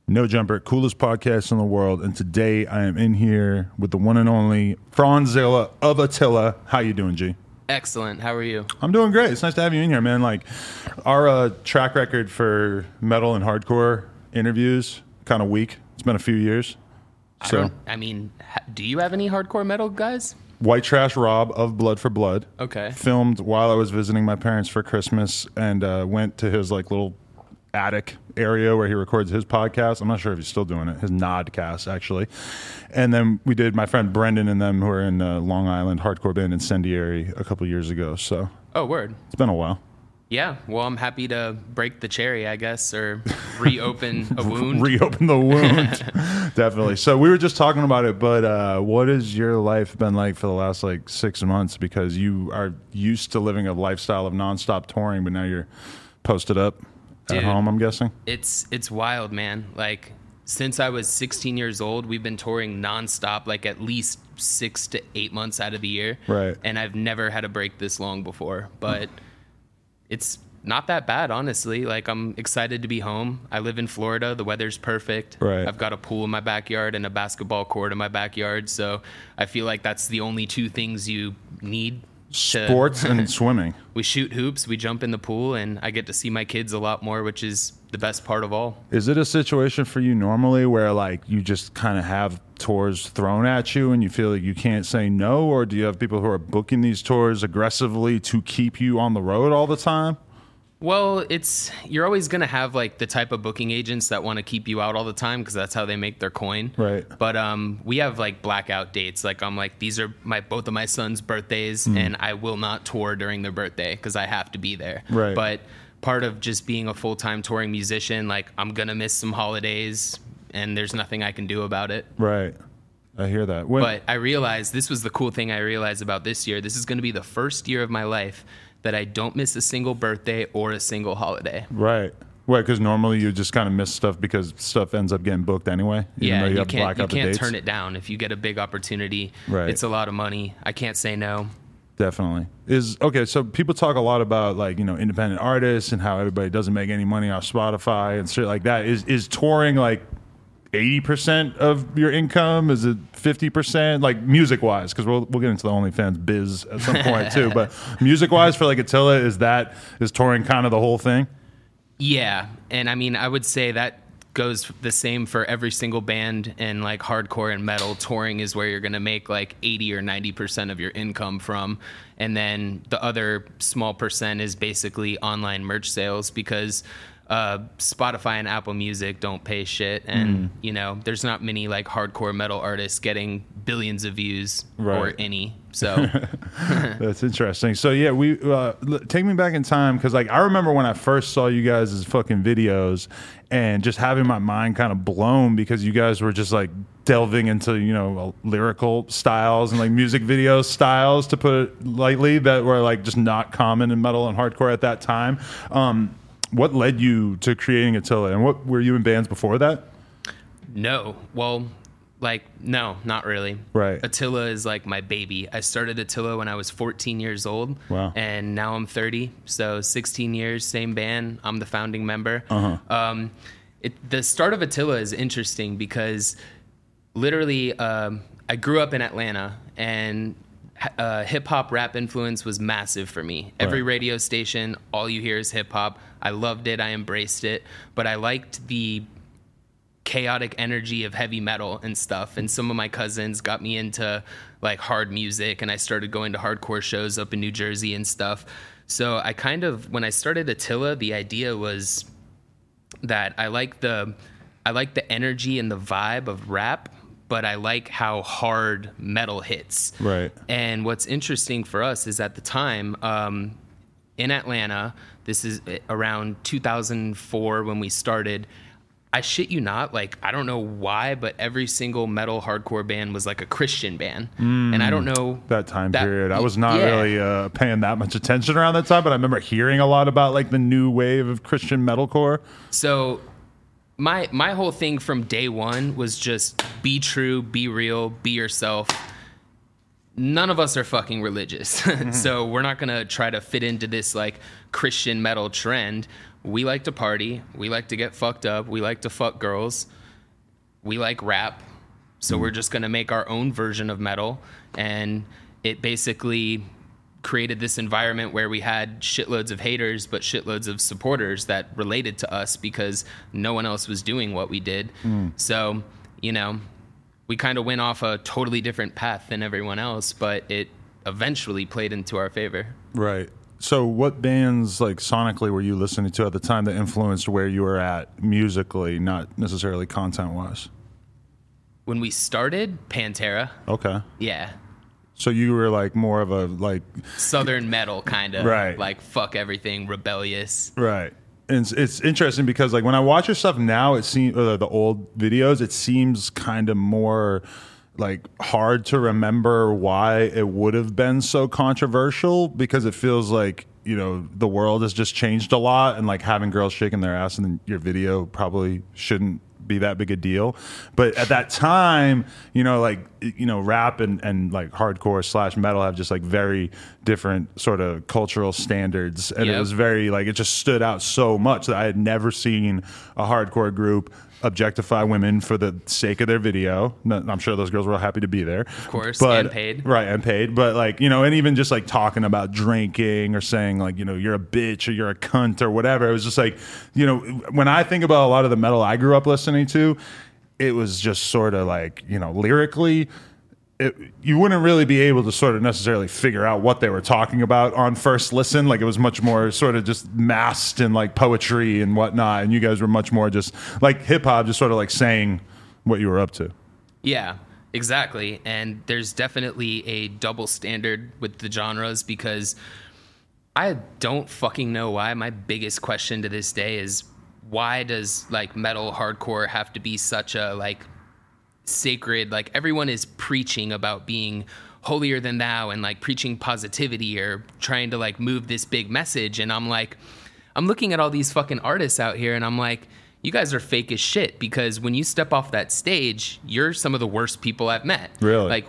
No Jumper, coolest podcast in the world. And today I am in here with the one and only Franzilla of Attila. How you doing, G? Excellent. How are you? I'm doing great. It's nice to have you in here, man. Like, our track record for metal and hardcore interviews, kind of weak. It's been a few years. Do you have any hardcore metal guys? White Trash Rob of Blood for Blood. Okay. Filmed while I was visiting my parents for Christmas and went to his like little attic area where he records his podcast. I'm not sure if he's still doing it. His Nodcast, actually. And then we did my friend Brendan and them who are in Long Island hardcore band Incendiary a couple years ago. So. Oh, word. It's been a while. Yeah. Well, I'm happy to break the cherry, I guess, or reopen a wound. Reopen the wound. Definitely. So we were just talking about it, but what has your life been like for the last like 6 months? Because you are used to living a lifestyle of nonstop touring, but now you're posted up at home, I'm guessing. It's wild, man. Like, since I was 16 years old, we've been touring nonstop, like at least 6 to 8 months out of the year. Right. And I've never had a break this long before, but it's not that bad, honestly. Like, I'm excited to be home. I live in Florida. The weather's perfect. Right. I've got a pool in my backyard and a basketball court in my backyard. So I feel like that's the only two things you need. Sports and swimming. We shoot hoops, we jump in the pool, and I get to see my kids a lot more, which is the best part of all. Is it a situation for you normally where like you just kind of have tours thrown at you and you feel like you can't say no, or do you have people who are booking these tours aggressively to keep you on the road all the time? Well, you're always going to have like the type of booking agents that want to keep you out all the time because that's how they make their coin. Right. But we have like blackout dates. Like, I'm like, these are both of my sons' birthdays, and I will not tour during their birthday because I have to be there. Right. But part of just being a full-time touring musician, like, I'm going to miss some holidays, and there's nothing I can do about it. Right. I hear that. But I realized, this was the cool thing I realized about this year. This is going to be the first year of my life that I don't miss a single birthday or a single holiday. Right. Right, because normally you just kind of miss stuff because stuff ends up getting booked anyway. Yeah, you can't turn it down. If you get a big opportunity, right. It's a lot of money. I can't say no. Definitely. So people talk a lot about like, independent artists and how everybody doesn't make any money off Spotify and shit like that. Is touring like 80% of your income? Is it 50%? Like, music wise, because we'll get into the OnlyFans biz at some point too. But music wise for like Attila, is touring kind of the whole thing? Yeah, and I mean, I would say that goes the same for every single band in like hardcore and metal. Touring is where you're going to make like 80 or 90% of your income from, and then the other small percent is basically online merch sales, because Spotify and Apple Music don't pay shit, and there's not many like hardcore metal artists getting billions of views, right, or any. So that's interesting. So yeah, we take me back in time, because like I remember when I first saw you guys' fucking videos and just having my mind kind of blown, because you guys were just like delving into lyrical styles and like music video styles, to put it lightly, that were like just not common in metal and hardcore at that time. What led you to creating Attila, and what were you in bands before that? No. Well, no, not really. Right. Attila is like my baby. I started Attila when I was 14 years old. Wow. And now I'm 30. So 16 years, same band. I'm the founding member. Uh-huh. The start of Attila is interesting because literally I grew up in Atlanta, and hip-hop rap influence was massive for me. Every radio station, all you hear is hip-hop. I loved it. I embraced it. But I liked the chaotic energy of heavy metal and stuff. And some of my cousins got me into like hard music, and I started going to hardcore shows up in New Jersey and stuff. So I when I started Attila, the idea was that I like the energy and the vibe of rap, but I like how hard metal hits. Right. And what's interesting for us is, at the time, in Atlanta, this is around 2004 when we started, I shit you not, like, I don't know why, but every single metal hardcore band was like a Christian band. And I don't know that time period. I was not really paying that much attention around that time, but I remember hearing a lot about like the new wave of Christian metalcore. So my whole thing from day one was just be true, be real, be yourself. None of us are fucking religious. So we're not going to try to fit into this like Christian metal trend. we like to party, we like to get fucked up, we like to fuck girls, we like rap, so we're just going to make our own version of metal. And it basically created this environment where we had shitloads of haters but shitloads of supporters that related to us because no one else was doing what we did. So, you know, we kind of went off a totally different path than everyone else, but it eventually played into our favor. Right. So what bands, like, sonically were you listening to at the time that influenced where you were at musically, not necessarily content-wise? When we started, Pantera. Okay. Yeah. So you were, like, more of a, like... Southern metal, kind of. Right. Like, fuck everything, rebellious. Right. And it's interesting because, like, when I watch your stuff now, it seems, the old videos, it seems kind of more... like hard to remember why it would have been so controversial, because it feels like, you know, the world has just changed a lot, and like having girls shaking their ass in your video probably shouldn't be that big a deal. But at that time, you know, like, you know, rap and like hardcore / metal have just like very different sort of cultural standards, and it was very like, it just stood out so much that I had never seen a hardcore group objectify women for the sake of their video. I'm sure those girls were all happy to be there, of course, but, and paid. Right, and paid. But like, you know, and even just like talking about drinking or saying like, you know, you're a bitch or you're a cunt or whatever. It was just like, you know, when I think about a lot of the metal I grew up listening to, it was just sort of like, you know, lyrically, you wouldn't really be able to sort of necessarily figure out what they were talking about on first listen. Like, it was much more sort of just masked in like poetry and whatnot. And you guys were much more just like hip hop, just sort of like saying what you were up to. Yeah, exactly. And there's definitely a double standard with the genres, because I don't fucking know why. My biggest question to this day is, why does like metal hardcore have to be such a like sacred, like everyone is preaching about being holier than thou and like preaching positivity or trying to like move this big message? And I'm like, I'm looking at all these fucking artists out here and I'm like, you guys are fake as shit, because when you step off that stage, you're some of the worst people I've met. Really? Like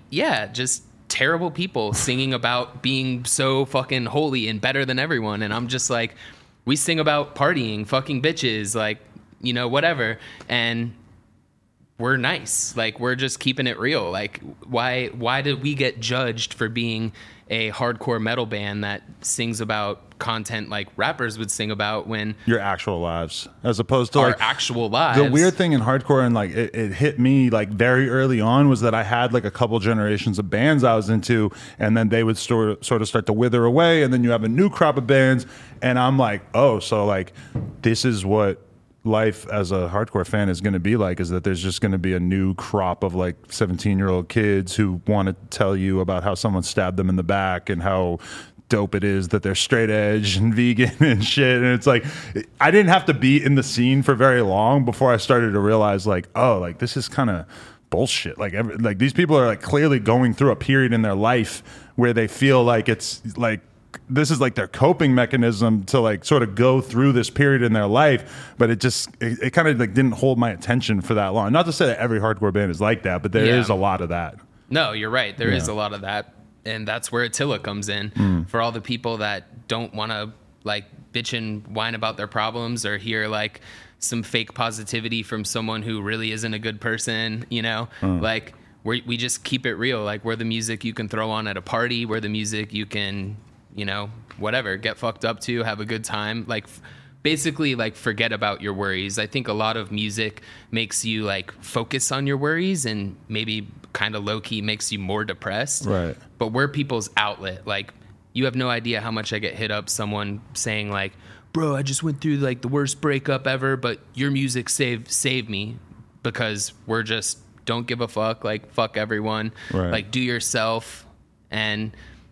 just terrible people singing about being so fucking holy and better than everyone. And I'm just like, we sing about partying, fucking bitches, like, you know, whatever. And we're nice. Like, we're just keeping it real. Like, why did we get judged for being a hardcore metal band that sings about content like rappers would sing about, when your actual lives, as opposed to our like actual lives? The weird thing in hardcore, and like it hit me like very early on, was that I had like a couple generations of bands I was into, and then they would sort of start to wither away, and then you have a new crop of bands, and I'm like, oh, so like this is what life as a hardcore fan is going to be like, is that there's just going to be a new crop of like 17-year-old kids who want to tell you about how someone stabbed them in the back and how dope it is that they're straight edge and vegan and shit. And it's like, I didn't have to be in the scene for very long before I started to realize like, oh, like this is kind of bullshit. Like these people are like clearly going through a period in their life where they feel like it's like, this is like their coping mechanism to like sort of go through this period in their life, but it kind of like didn't hold my attention for that long. Not to say that every hardcore band is like that, but there is a lot of that. No, you're right. There is a lot of that, and that's where Attila comes in for all the people that don't want to like bitch and whine about their problems or hear like some fake positivity from someone who really isn't a good person. You know, like we just keep it real. Like, we're the music you can throw on at a party. We're the music you can, you know, whatever, get fucked up to, have a good time. Like, basically, like, forget about your worries. I think a lot of music makes you, like, focus on your worries and maybe kind of low-key makes you more depressed. Right. But we're people's outlet. Like, you have no idea how much I get hit up, someone saying, like, bro, I just went through, like, the worst breakup ever, but your music saved me, because we're just don't give a fuck. Like, fuck everyone. Right. Like, do yourself. And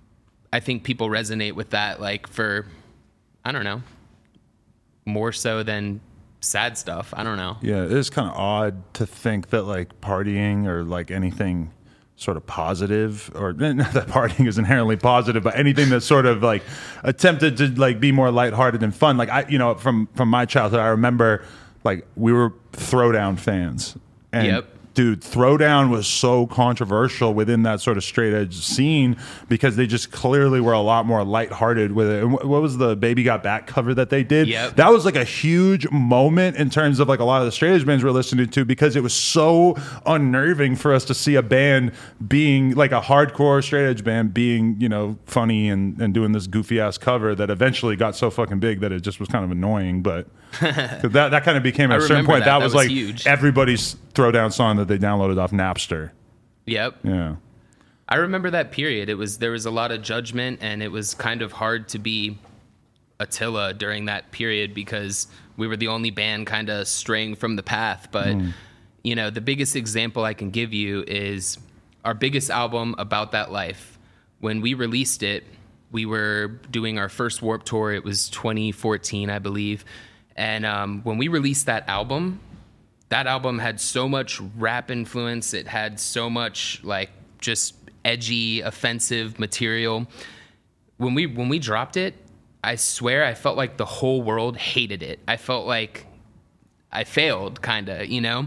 I think people resonate with that, like, for, I don't know, more so than sad stuff. I don't know. Yeah, it is kind of odd to think that like partying or like anything sort of positive, or not that partying is inherently positive, but anything that's sort of like attempted to like be more lighthearted and fun. Like, I, you know, from my childhood, I remember like we were Throwdown fans. And dude, Throwdown was so controversial within that sort of straight edge scene because they just clearly were a lot more lighthearted with it. And what was the Baby Got Back cover that they did? Yep. That was like a huge moment in terms of like a lot of the straight edge bands we're listening to, because it was so unnerving for us to see a band being like a hardcore straight edge band being, you know, funny and doing this goofy ass cover that eventually got so fucking big that it just was kind of annoying. But that kind of became at a certain point that was like huge. Everybody's Throwdown song that they downloaded off Napster. Yep. Yeah. I remember that period. There was a lot of judgment, and it was kind of hard to be Attila during that period because we were the only band kind of straying from the path. But you know, the biggest example I can give you is our biggest album, About That Life. When we released it, we were doing our first Warped Tour. It was 2014, I believe. And when we released that album had so much rap influence. It had so much like just edgy, offensive material. When we dropped it, I swear I felt like the whole world hated it. I felt like I failed, kind of, you know?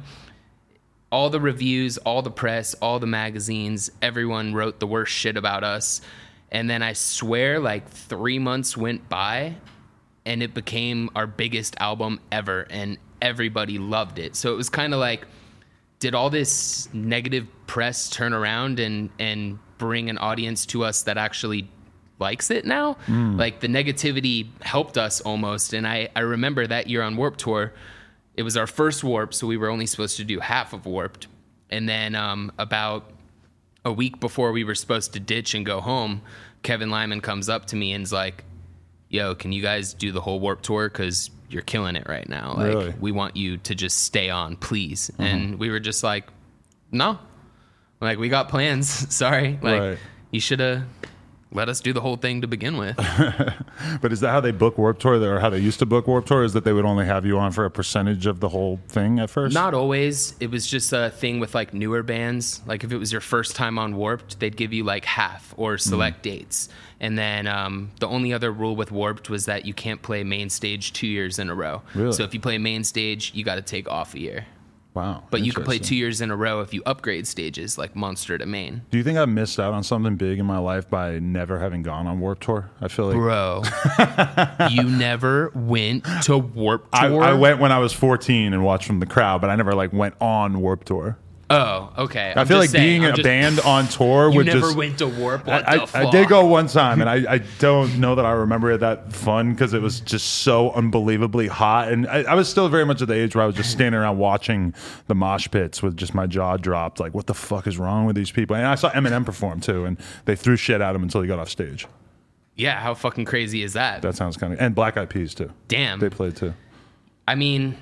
All the reviews, all the press, all the magazines, everyone wrote the worst shit about us. And then I swear like 3 months went by and it became our biggest album ever, and everybody loved it. So it was kind of like, did all this negative press turn around and bring an audience to us that actually likes it now? Like the negativity helped us almost. And I remember that year on Warped Tour, it was our first Warped, so we were only supposed to do half of Warped. And then about a week before we were supposed to ditch and go home, Kevin Lyman comes up to me and is like, yo, can you guys do the whole Warped Tour? Because you're killing it right now. Like, really? We want you to just stay on, please. And we were just like, no. Like, we got plans. Sorry. Like, Right. You should have let us do the whole thing to begin with. But is that how they book Warped Tour, or how they used to book Warped Tour, is that they would only have you on for a percentage of the whole thing at first? Not always. It was just a thing with like newer bands. Like if it was your first time on Warped, they'd give you like half or select dates. And then the only other rule with Warped was that you can't play main stage 2 years in a row. Really? So if you play main stage, you got to take off a year. Wow. But you can play Interesting. 2 years in a row if you upgrade stages, like Monster to main. Do you think I missed out on something big in my life by never having gone on Warped Tour? I feel like Bro, you never went to Warped I Tour? went when I was 14 and watched from the crowd, but I never like went on Warped Tour. Oh, okay. I feel like being in a band on tour You would never just. went to Warp? What the I fuck? did go one time, and I don't know that I remember it that fun because it was just so unbelievably hot. And I was still very much at the age where I was just standing around watching the mosh pits with just my jaw dropped. Like, what the fuck is wrong with these people? And I saw Eminem perform too, and they threw shit at him until he got off stage. Yeah, how fucking crazy is that? That sounds kind of. And Black Eyed Peas too. Damn. They played too. I mean,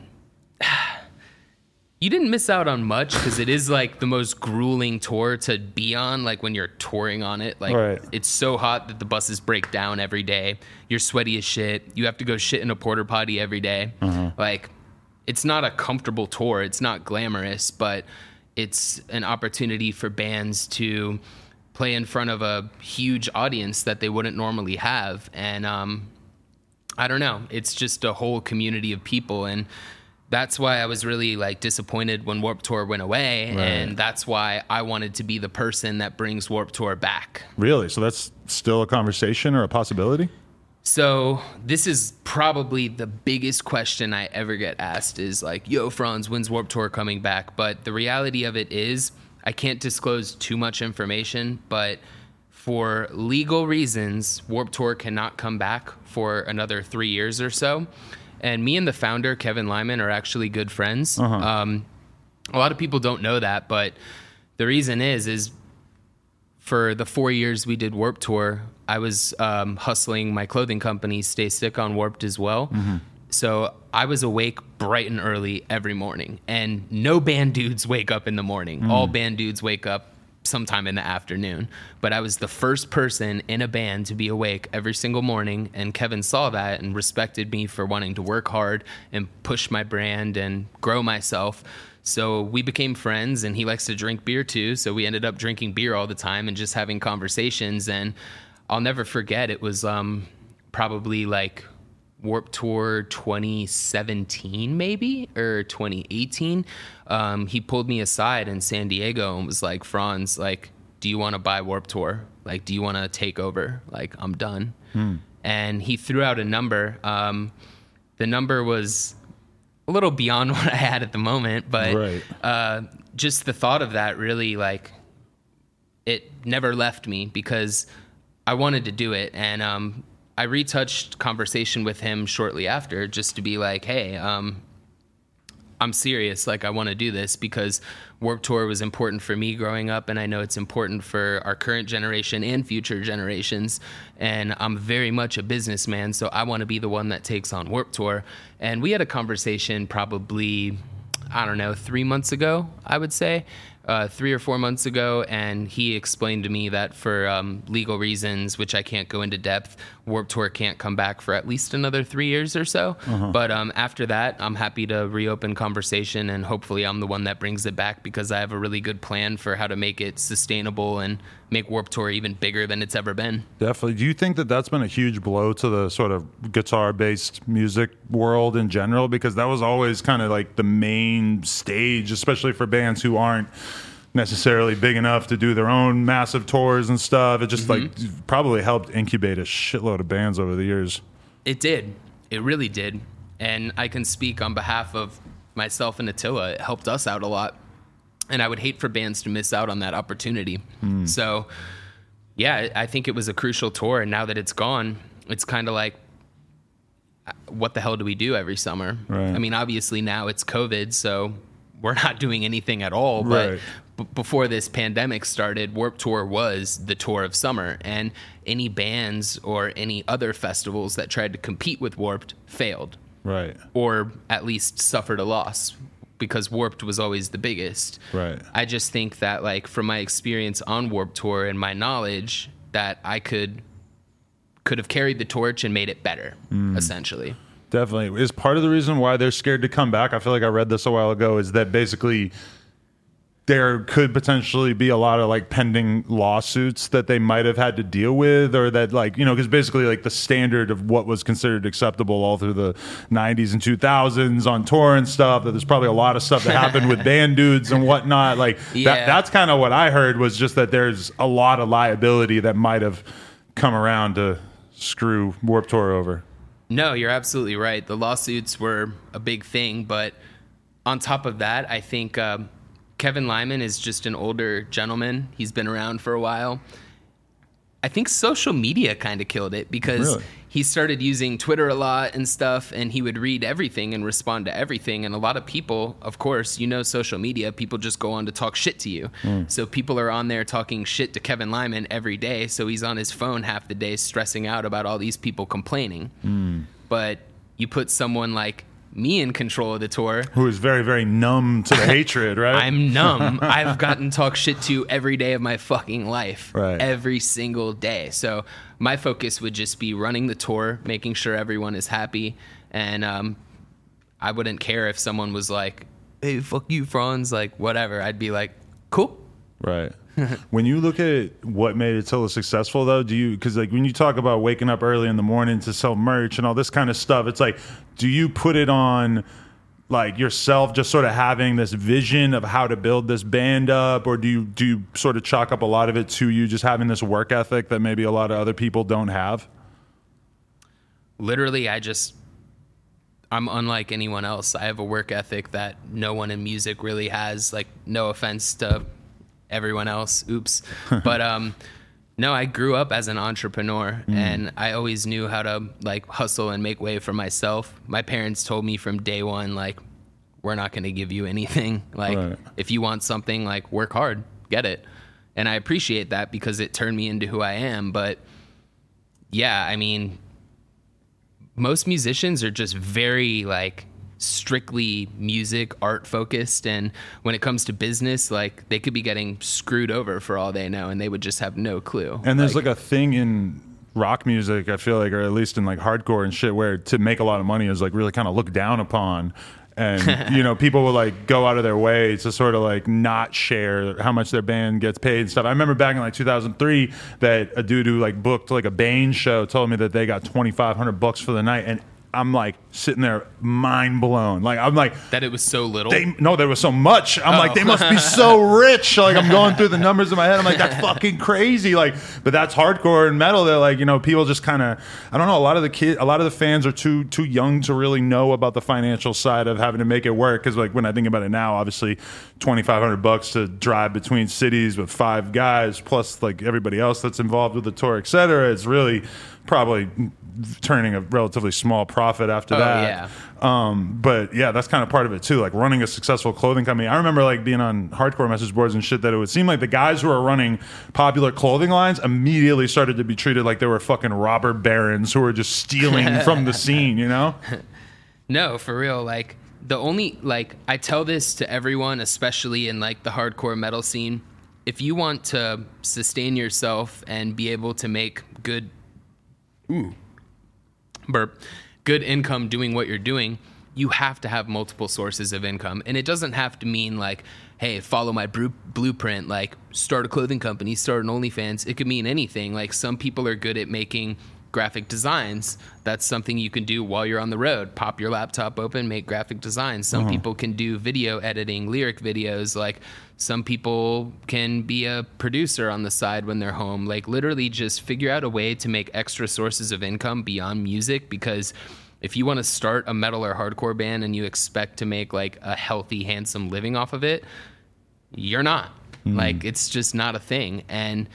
you didn't miss out on much because it is like the most grueling tour to be on. Like when you're touring on it, like Right. It's so hot that the buses break down every day. You're sweaty as shit. You have to go shit in a porta potty every day. Like it's not a comfortable tour. It's not glamorous, but it's an opportunity for bands to play in front of a huge audience that they wouldn't normally have. And I don't know. It's just a whole community of people, and that's why I was really like disappointed when Warped Tour went away, Right. and that's why I wanted to be the person that brings Warped Tour back. Really? So that's still a conversation or a possibility? So this is probably the biggest question I ever get asked is like, yo, Franz, when's Warped Tour coming back? But the reality of it is I can't disclose too much information, but for legal reasons, Warped Tour cannot come back for another 3 years or so. And me and the founder, Kevin Lyman, are actually good friends. A lot of people don't know that, but the reason is for the 4 years we did Warped Tour, I was hustling my clothing company, Stay Sick, on Warped as well. So I was awake bright and early every morning. And no band dudes wake up in the morning. All band dudes wake up sometime in the afternoon. But I was the first person in a band to be awake every single morning, and Kevin saw that and respected me for wanting to work hard and push my brand and grow myself. So we became friends, and he likes to drink beer too, so we ended up drinking beer all the time and just having conversations. And I'll never forget, it was probably like Warped Tour 2017 maybe, or 2018. He pulled me aside in San Diego and was like, Franz, like, do you want to buy Warped Tour? Like, do you want to take over? Like, I'm done. And he threw out a number. The number was a little beyond what I had at the moment, but just the thought of that really, like, it never left me because I wanted to do it. And I retouched conversation with him shortly after just to be like, hey, I'm serious. Like, I want to do this because Warped Tour was important for me growing up, and I know it's important for our current generation and future generations. And I'm very much a businessman, so I want to be the one that takes on Warped Tour. And we had a conversation probably, I don't know, 3 months ago, I would say. 3 or 4 months ago, and he explained to me that for legal reasons, which I can't go into depth, Warped Tour can't come back for at least another 3 years or so. But after that, I'm happy to reopen conversation, and hopefully I'm the one that brings it back because I have a really good plan for how to make it sustainable and make Warped Tour even bigger than it's ever been. Definitely. Do you think that that's been a huge blow to the sort of guitar-based music world in general? Because that was always kind of like the main stage, especially for bands who aren't necessarily big enough to do their own massive tours and stuff. It just like probably helped incubate a shitload of bands over the years. It did. It really did. And I can speak on behalf of myself and Attila. It helped us out a lot. And I would hate for bands to miss out on that opportunity. So, yeah, I think it was a crucial tour. And now that it's gone, it's kind of like, what the hell do we do every summer? I mean, obviously now it's COVID, so we're not doing anything at all. But before this pandemic started, Warped Tour was the tour of summer. And any bands or any other festivals that tried to compete with Warped failed. Or at least suffered a loss, because Warped was always the biggest. I just think that, like, from my experience on Warped Tour and my knowledge, that I could have carried the torch and made it better, essentially. Definitely. Is part of the reason why they're scared to come back, I feel like I read this a while ago, is that basically there could potentially be a lot of like pending lawsuits that they might have had to deal with, or that, like, you know, because basically like the standard of what was considered acceptable all through the 90s and 2000s on tour and stuff, that there's probably a lot of stuff that happened with band dudes and whatnot. Like that's kind of what I heard, was just that there's a lot of liability that might have come around to screw Warped Tour over. No, you're absolutely right. The lawsuits were a big thing, but on top of that, I think Kevin Lyman is just an older gentleman. He's been around for a while. I think social media kind of killed it, because he started using Twitter a lot and stuff, and he would read everything and respond to everything. And a lot of people, of course, you know, social media, people just go on to talk shit to you. So people are on there talking shit to Kevin Lyman every day. So he's on his phone half the day stressing out about all these people complaining. But you put someone like me in control of the tour, who is very, very numb to the hatred, right? I'm numb. I've gotten talked shit to every day of my fucking life, every single day. So my focus would just be running the tour, making sure everyone is happy, and I wouldn't care if someone was like, "Hey, fuck you, Franz," like whatever. I'd be like, "Cool." When you look at what made Attila successful, though, do you, because like when you talk about waking up early in the morning to sell merch and all this kind of stuff, it's like, do you put it on like yourself, just sort of having this vision of how to build this band up, or do you sort of chalk up a lot of it to you just having this work ethic that maybe a lot of other people don't have? Literally, I'm unlike anyone else. I have a work ethic that no one in music really has. Like, no offense to everyone else, oops. But no, I grew up as an entrepreneur, and I always knew how to like hustle and make way for myself. My parents told me from day one, like, we're not going to give you anything. Like, if you want something, like, work hard, get it. And I appreciate that, because it turned me into who I am. But yeah, I mean, most musicians are just very like strictly music, art focused, and when it comes to business, like, they could be getting screwed over for all they know, and they would just have no clue. And there's like a thing in rock music, I feel like, or at least in like hardcore and shit, where to make a lot of money is like really kind of looked down upon. And, you know, people will like go out of their way to sort of like not share how much their band gets paid and stuff. I remember back in like 2003 that a dude who like booked like a Bane show told me that they got $2,500 for the night, and I'm like sitting there mind blown. Like I'm like that it was so little. There was so much. I'm like, they must be so rich. Like I'm going through the numbers in my head. I'm like, that's fucking crazy. Like, but that's hardcore and metal. They're like, people just kind of, I don't know. A lot of the fans are too young to really know about the financial side of having to make it work. Because like when I think about it now, obviously $2,500 to drive between cities with 5 guys plus like everybody else that's involved with the tour, etc. It's really probably turning a relatively small profit after that. Yeah. But yeah, that's kind of part of it too. Like running a successful clothing company. I remember like being on hardcore message boards and shit that it would seem like the guys who are running popular clothing lines immediately started to be treated like they were fucking robber barons who were just stealing from the scene, No, for real. Like the only, like I tell this to everyone, especially in like the hardcore metal scene. If you want to sustain yourself and be able to make good income doing what you're doing, you have to have multiple sources of income. And it doesn't have to mean like, hey, follow my blueprint, like start a clothing company, start an OnlyFans. It could mean anything. Like some people are good at making graphic designs. That's something you can do while you're on the road. Pop your laptop open, make graphic designs. Some people can do video editing, lyric videos. Like some people can be a producer on the side when they're home. Like literally just figure out a way to make extra sources of income beyond music, because if you want to start a metal or hardcore band and you expect to make like a healthy, handsome living off of it, you're not. Like it's just not a thing. And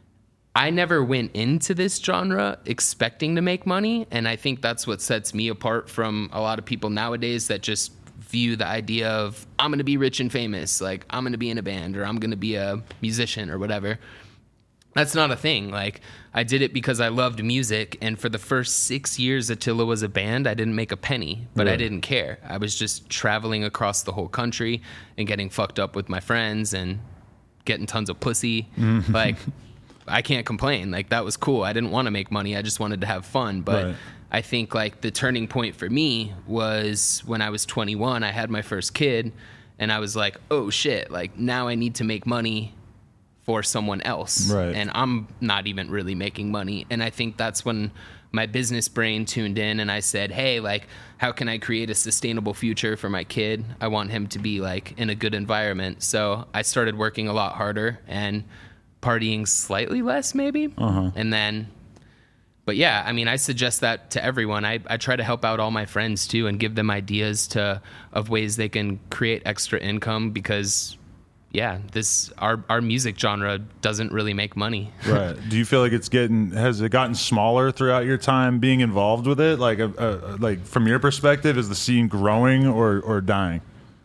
I never went into this genre expecting to make money, and I think that's what sets me apart from a lot of people nowadays that just view the idea of I'm going to be rich and famous, like I'm going to be in a band or I'm going to be a musician or whatever. That's not a thing. Like I did it because I loved music, and for the first 6 years Attila was a band, I didn't make a penny, but I didn't care. I was just traveling across the whole country and getting fucked up with my friends and getting tons of pussy. Like I can't complain. Like that was cool. I didn't want to make money. I just wanted to have fun. But I think like the turning point for me was when I was 21, I had my first kid, and I was like, oh shit, like now I need to make money for someone else. And I'm not even really making money. And I think that's when my business brain tuned in and I said, hey, like, how can I create a sustainable future for my kid? I want him to be like in a good environment. So I started working a lot harder and partying slightly less maybe. And then, but yeah, I mean, I suggest that to everyone. I try to help out all my friends too and give them ideas of ways they can create extra income, because yeah, our music genre doesn't really make money. Right. Do you feel like has it gotten smaller throughout your time being involved with it? Like from your perspective, is the scene growing or dying?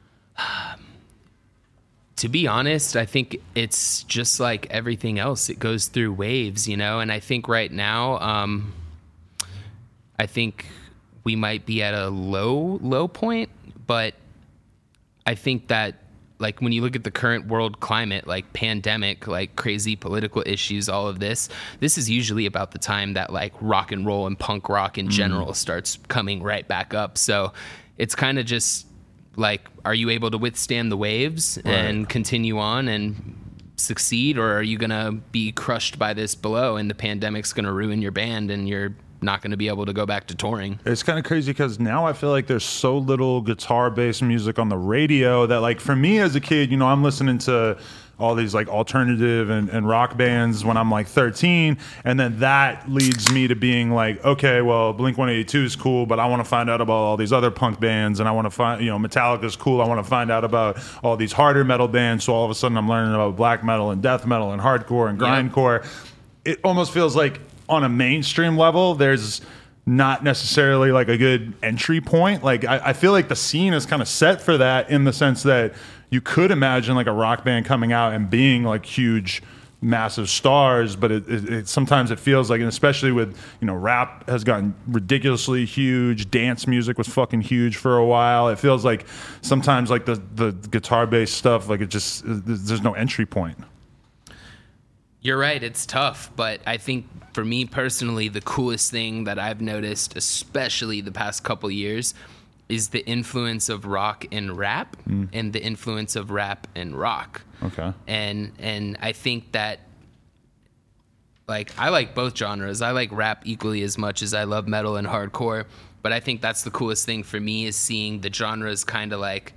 To be honest, I think it's just like everything else. It goes through waves, and I think right now, I think we might be at a low point, but I think that like when you look at the current world climate, like pandemic, like crazy political issues, all of this is usually about the time that like rock and roll and punk rock in general starts coming right back up. So it's kind of just like, are you able to withstand the waves and continue on and succeed, or are you going to be crushed by this below and the pandemic's going to ruin your band and you're not going to be able to go back to touring? It's kind of crazy because now I feel like there's so little guitar-based music on the radio that, like, for me as a kid, I'm listening to all these like alternative and rock bands when I'm like 13, and then that leads me to being like, okay, well, Blink-182 is cool, but I want to find out about all these other punk bands, and I want to find, Metallica's cool, I want to find out about all these harder metal bands. So all of a sudden I'm learning about black metal and death metal and hardcore and grindcore. It almost feels like on a mainstream level there's not necessarily like a good entry point. Like I feel like the scene is kind of set for that, in the sense that you could imagine like a rock band coming out and being like huge, massive stars, but it sometimes it feels like, and especially with, rap has gotten ridiculously huge, dance music was fucking huge for a while. It feels like sometimes like the guitar-based stuff, like there's no entry point. You're right, it's tough, but I think for me personally, the coolest thing that I've noticed, especially the past couple years, is the influence of rock and rap and the influence of rap and rock. Okay. And I think that, like, I like both genres. I like rap equally as much as I love metal and hardcore, But I think that's the coolest thing for me, is seeing the genres kind of like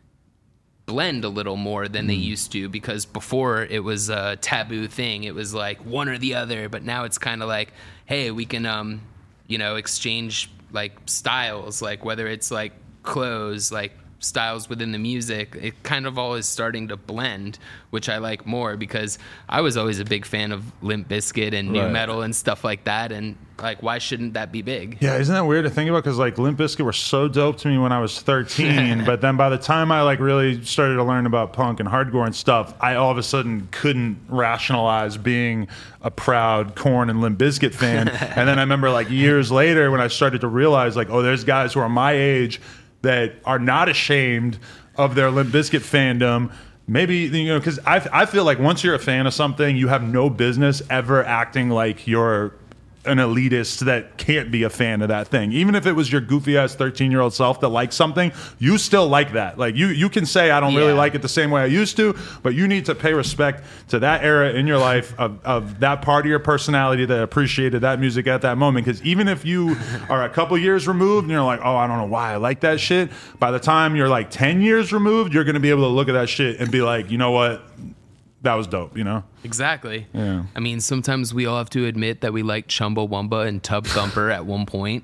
blend a little more than they used to, because before it was a taboo thing. It was like one or the other, but now it's kind of like, hey, we can exchange like styles, like whether it's like clothes, like styles within the music. It kind of all is starting to blend, which I like more, because I was always a big fan of Limp Bizkit and new metal and stuff like that, and like, why shouldn't that be big? Yeah, isn't that weird to think about? Because like Limp Bizkit were so dope to me when I was 13, but then by the time I like really started to learn about punk and hardcore and stuff, I all of a sudden couldn't rationalize being a proud Korn and Limp Bizkit fan. And then I remember like years later when I started to realize like, oh, there's guys who are my age that are not ashamed of their Limp Bizkit fandom. Maybe, because I feel like once you're a fan of something, you have no business ever acting like you're an elitist that can't be a fan of that thing. Even if it was your goofy ass 13-year-old self that likes something, you still like that. Like you can say, I don't really like it the same way I used to, but you need to pay respect to that era in your life of that part of your personality that appreciated that music at that moment. Because even if you are a couple years removed and you're like, oh, I don't know why I like that shit, by the time you're like 10 years removed, you're going to be able to look at that shit and be like, you know what? That was dope, Exactly. Yeah. I mean, sometimes we all have to admit that we liked Chumbawamba and Tub Thumper at one point.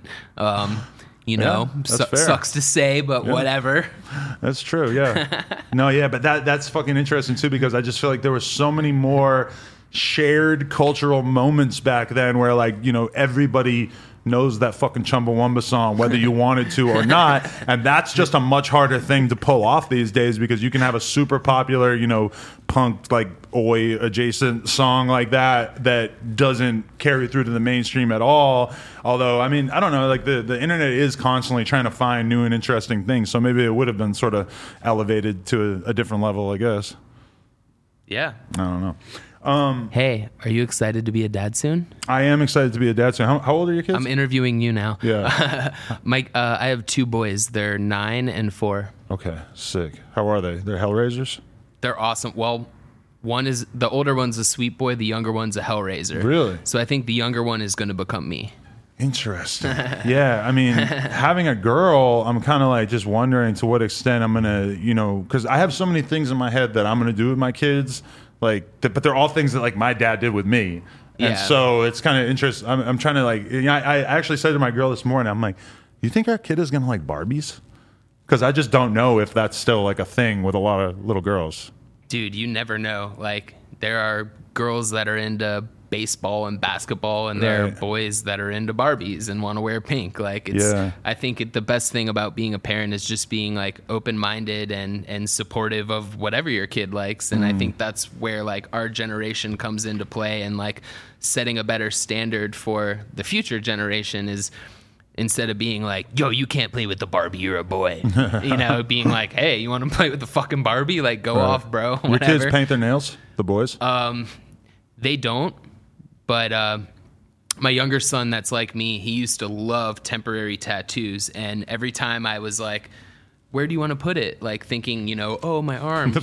That's fair. Sucks to say, but whatever. That's true, yeah. No, yeah, but that's fucking interesting too, because I just feel like there were so many more shared cultural moments back then where like, everybody knows that fucking Chumbawamba song, whether you wanted to or not. And that's just a much harder thing to pull off these days, because you can have a super popular, punk, like oi adjacent song like that doesn't carry through to the mainstream at all. Although, I mean, I don't know, like the internet is constantly trying to find new and interesting things. So maybe it would have been sort of elevated to a different level, I guess. Yeah. I don't know. Hey, are you excited to be a dad soon? I am excited to be a dad soon. How old are your kids? I'm interviewing you now. Yeah. Mike, I have 2 boys. They're 9 and 4. Okay, sick. How are they? They're Hellraisers? They're awesome. Well, the older one's a sweet boy. The younger one's a Hellraiser. Really? So I think the younger one is going to become me. Interesting. Yeah, I mean, having a girl, I'm kind of like just wondering to what extent I'm going to, because I have so many things in my head that I'm going to do with my kids. But they're all things that like my dad did with me, and so it's kind of interesting. I'm trying to like, I actually said to my girl this morning, I'm like, you think our kid is gonna like Barbies? Because I just don't know if that's still like a thing with a lot of little girls. Dude, you never know. Like, there are girls that are into baseball and basketball, and there are boys that are into Barbies and want to wear pink. Like, I think the best thing about being a parent is just being like open-minded and supportive of whatever your kid likes. And I think that's where like our generation comes into play, and like setting a better standard for the future generation is, instead of being like, yo, you can't play with the Barbie, you're a boy. Being like, hey, you want to play with the fucking Barbie? Like, go off, bro. Whatever. Your kids paint their nails, the boys? They don't. But my younger son, that's like me, he used to love temporary tattoos. And every time I was like, where do you want to put it? Like thinking, oh, my arm.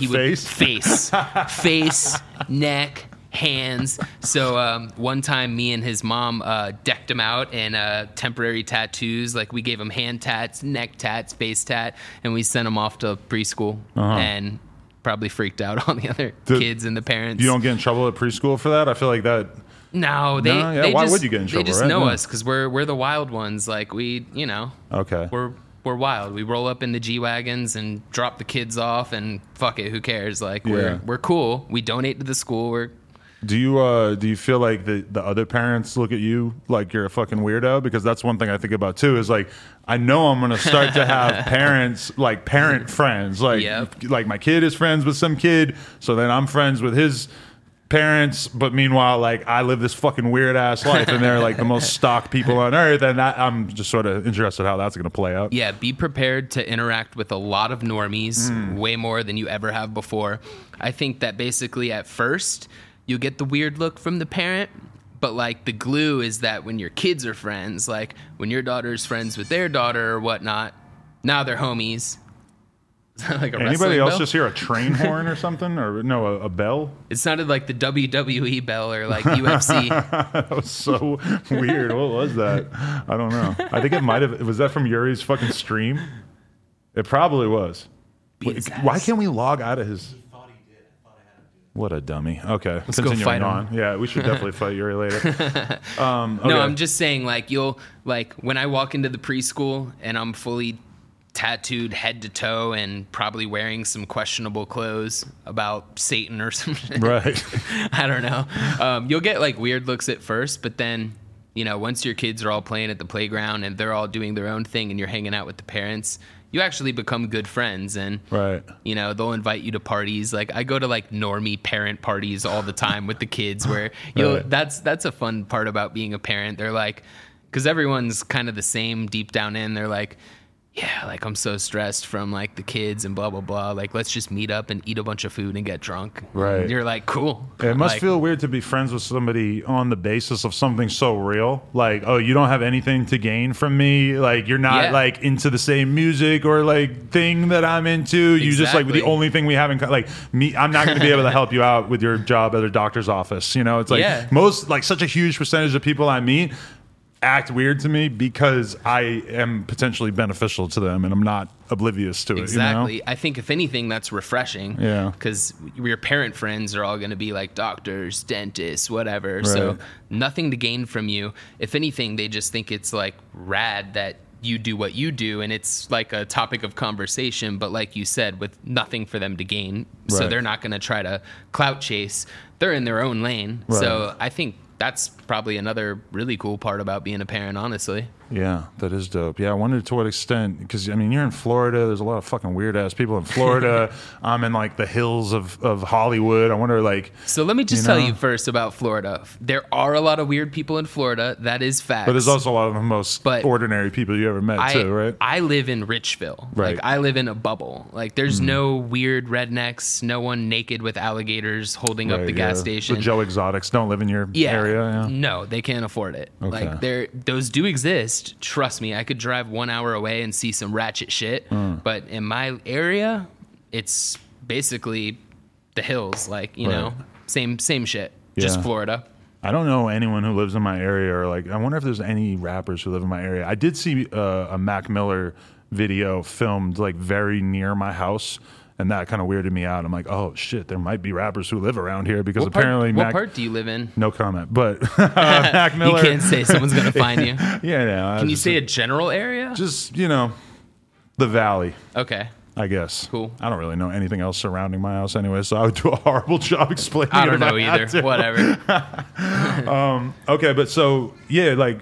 Face, neck, hands. So one time me and his mom decked him out in temporary tattoos. Like we gave him hand tats, neck tats, face tat, and we sent him off to preschool. And probably freaked out all the other kids and the parents. You don't get in trouble at preschool for that? I feel like that... No, they why just, would you get in trouble? They just know us because we're the wild ones. Like we, okay, we're wild. We roll up in the G-Wagons and drop the kids off, and fuck it, who cares? Like we're cool. We donate to the school. Do you feel like the other parents look at you like you're a fucking weirdo? Because that's one thing I think about too. Is like, I know I'm gonna start to have parents, like parent friends. Like my kid is friends with some kid, so then I'm friends with his parents, but meanwhile, like I live this fucking weird ass life, and they're like the most stock people on earth, and I'm just sort of interested how that's going to play out. Yeah, be prepared to interact with a lot of normies, way more than you ever have before. I think that basically at first you'll get the weird look from the parent, but like the glue is that when your kids are friends, like when your daughter's friends with their daughter or whatnot, now they're homies. Like a Anybody wrestling else bell? just hear a train horn or something? Or no, a bell? It sounded like the WWE bell or like UFC. That was so weird. What was that? I don't know. I think it might have. Was that from Yuri's fucking stream? It probably was. Beat his ass. Why can't we log out of his? What a dummy. Okay, go continuing fight him. on. Yeah, we should definitely fight Yuri later. Okay. No, I'm just saying, like, when I walk into the preschool and I'm fully tattooed head to toe and probably wearing some questionable clothes about Satan or something. Right. I don't know. You'll get like weird looks at first, but then, once your kids are all playing at the playground and they're all doing their own thing and you're hanging out with the parents, you actually become good friends. And, Right. they'll invite you to parties. Like I go to like normie parent parties all the time with the kids where Right. that's a fun part about being a parent. They're like, because everyone's kind of the same deep down in. They're like, yeah, like I'm so stressed from like the kids and blah, blah, blah. Like, let's just meet up and eat a bunch of food and get drunk. Right. And you're like, cool. It must Like, feel weird to be friends with somebody on the basis of something so real. Like, oh, you don't have anything to gain from me. Like, you're not Yeah. like into the same music or like thing that I'm into. You just like Exactly. the only thing we have in like me. I'm not going to be able to help you out with your job at a doctor's office. It's like Yeah. most like such a huge percentage of people I meet act weird to me because I am potentially beneficial to them and I'm not oblivious to it. Exactly. I think if anything, that's refreshing. Yeah. Because your parent friends are all going to be like doctors, dentists, whatever. So Right. nothing to gain from you. If anything, they just think it's like rad that you do what you do and it's like a topic of conversation, but like you said, with nothing for them to gain. So Right. they're not going to try to clout chase. They're in their own lane. Right. So I think that's probably another really cool part about being a parent, honestly. Yeah, that is dope. Yeah, I wondered to what extent, because I mean, you're in Florida. There's a lot of fucking weird ass people in Florida. I'm in like the hills of Hollywood. I wonder, like, So let me just tell you first about Florida. There are a lot of weird people in Florida. That is fact. but there's also a lot of the most But ordinary people you ever met too, right? I live in Richville. Right. Like I live in a bubble. Like there's no weird rednecks, no one naked with alligators holding up Right, the gas yeah. station. The Joe Exotics don't live in your area. Yeah. No, they can't afford it. Okay. Like those do exist. Trust me, I could drive 1 hour away and see some ratchet shit. But in my area, it's basically the hills. Like, Right. same shit. Just Yeah. Florida. I don't know anyone who lives in my area, or like, I wonder if there's any rappers who live in my area. I did see a Mac Miller video filmed like very near my house, and that kind of weirded me out. I'm like, oh shit, there might be rappers who live around here because apparently What Mac. part do you live in? No comment, but Mac Miller. You can't say someone's gonna find you. Yeah, no. Can you say a general area? just the valley? Okay. I guess. Cool. I don't really know anything else surrounding my house anyway, so I would do a horrible job explaining. I it don't if know had either. to. Whatever. Okay, but so yeah, like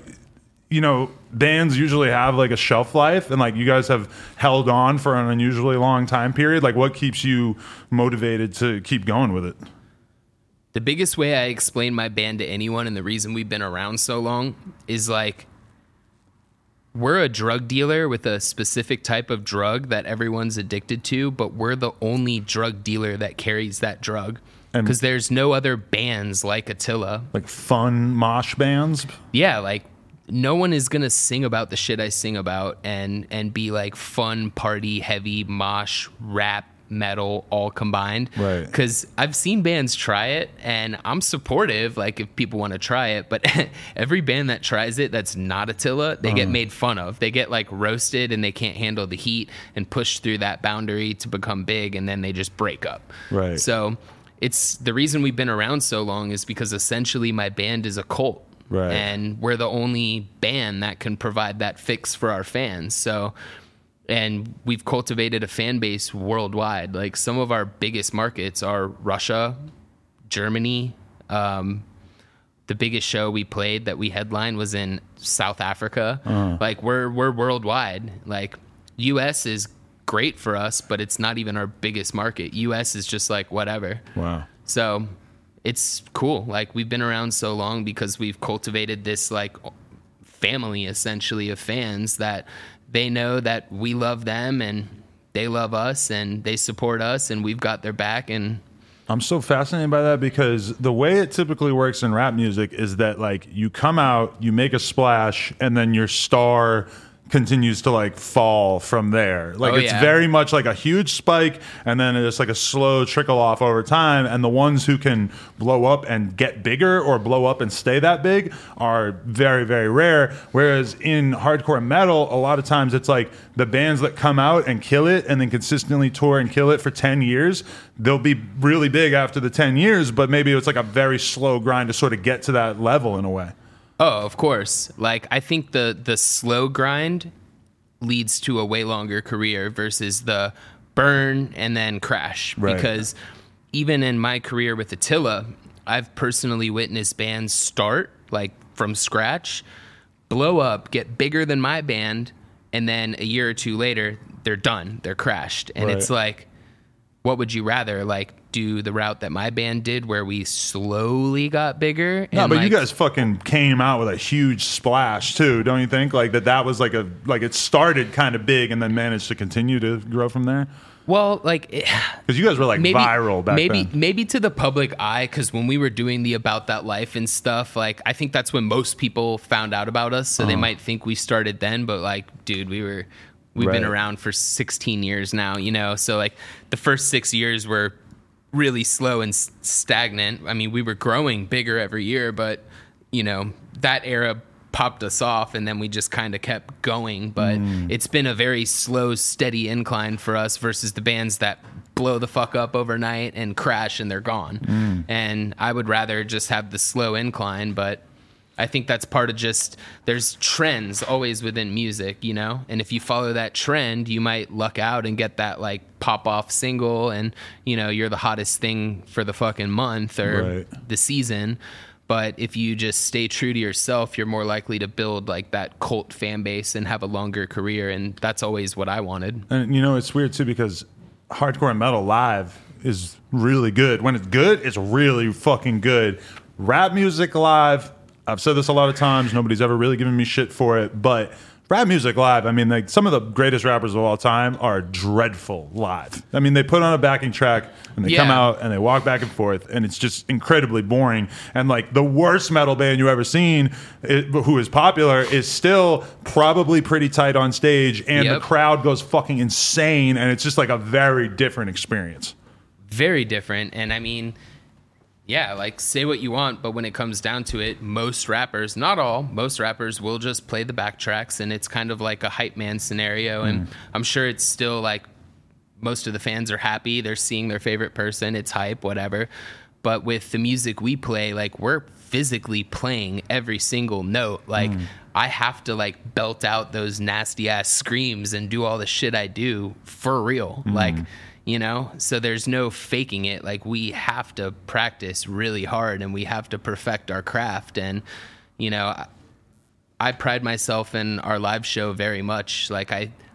bands usually have like a shelf life, and like you guys have held on for an unusually long time period. Like, what keeps you motivated to keep going with it? The biggest way I explain my band to anyone and the reason we've been around so long is like we're a drug dealer with a specific type of drug that everyone's addicted to, but we're the only drug dealer that carries that drug. And- Because there's no other bands like Attila. Like fun mosh bands? Yeah, like no one is gonna sing about the shit I sing about and be like fun, party, heavy, mosh, rap, metal, all combined. Right. Because I've seen bands try it, and I'm supportive. Like if people want to try it, but every band that tries it that's not Attila, they get made fun of. They get like roasted, and they can't handle the heat and push through that boundary to become big, and then they just break up. Right. So it's the reason we've been around so long is because essentially my band is a cult. Right. And we're the only band that can provide that fix for our fans. So, and we've cultivated a fan base worldwide. Like some of our biggest markets are Russia, Germany. The biggest show we played that we headlined was in South Africa. Like we're worldwide. Like US is great for us, but it's not even our biggest market. US is just like whatever. Wow. So it's cool. Like we've been around so long because we've cultivated this like family essentially of fans that they know that we love them and they love us and they support us and we've got their back. And I'm so fascinated by that because the way it typically works in rap music is that like you come out, you make a splash, and then your star continues to like fall from there. Like it's very much like a huge spike and then it's like a slow trickle off over time, and the ones who can blow up and get bigger or blow up and stay that big are very, very rare. Whereas in hardcore metal, a lot of times it's like the bands that come out and kill it and then consistently tour and kill it for 10 years, they'll be really big after the 10 years, but maybe it's like a very slow grind to sort of get to that level in a way. Oh, of course. Like, I think the slow grind leads to a way longer career versus the burn and then crash. Right. Because even in my career with Attila, I've personally witnessed bands start, like, from scratch, blow up, get bigger than my band, and then a year or two later, they're done. They're crashed. And it's like, what would you rather, like, do the route that my band did where we slowly got bigger? And no, but like, you guys fucking came out with a huge splash too, don't you think? Like that was like it started kind of big and then managed to continue to grow from there? Well, like, because you guys were like viral back then. Maybe to the public eye, because when we were doing the About That Life and stuff, like, I think that's when most people found out about us, so they might think we started then, but like, dude, we've been around for 16 years now, you know? So like the first 6 years were really slow and stagnant. I mean, we were growing bigger every year, but you know, that era popped us off and then we just kind of kept going. But it's been a very slow, steady incline for us versus the bands that blow the fuck up overnight and crash and they're gone. And I would rather just have the slow incline, but I think that's part of just, there's trends always within music, you know? And if you follow that trend, you might luck out and get that like pop off single and, you know, you're the hottest thing for the fucking month or the season. But if you just stay true to yourself, you're more likely to build like that cult fan base and have a longer career. And that's always what I wanted. And you know, it's weird too, because hardcore metal live is really good. When it's good, it's really fucking good. Rap music live, I've said this a lot of times. Nobody's ever really given me shit for it, but rap music live, I mean, like some of the greatest rappers of all time are dreadful live. I mean, they put on a backing track and they come out and they walk back and forth, and it's just incredibly boring. And like the worst metal band you ever seen, who is popular, is still probably pretty tight on stage, and the crowd goes fucking insane, and it's just like a very different experience. Very different, and I mean, yeah, like, say what you want, but when it comes down to it, most rappers, not all, most rappers will just play the backtracks, and it's kind of like a hype man scenario, and I'm sure it's still, like, most of the fans are happy, they're seeing their favorite person, it's hype, whatever, but with the music we play, like, we're physically playing every single note, like, I have to, like, belt out those nasty-ass screams and do all the shit I do for real, like, you know, so there's no faking it. Like, we have to practice really hard and we have to perfect our craft. And, you know, I pride myself in our live show very much. Like,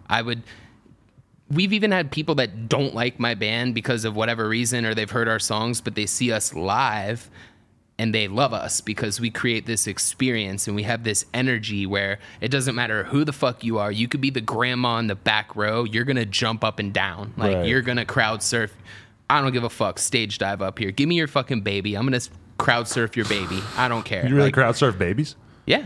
we've even had people that don't like my band because of whatever reason, or they've heard our songs, but they see us live and they love us because we create this experience and we have this energy where it doesn't matter who the fuck you are. You could be the grandma in the back row. You're going to jump up and down. Like, you're going to crowd surf. I don't give a fuck. Stage dive up here. Give me your fucking baby. I'm going to crowd surf your baby. I don't care. You really crowd surf babies? Yeah.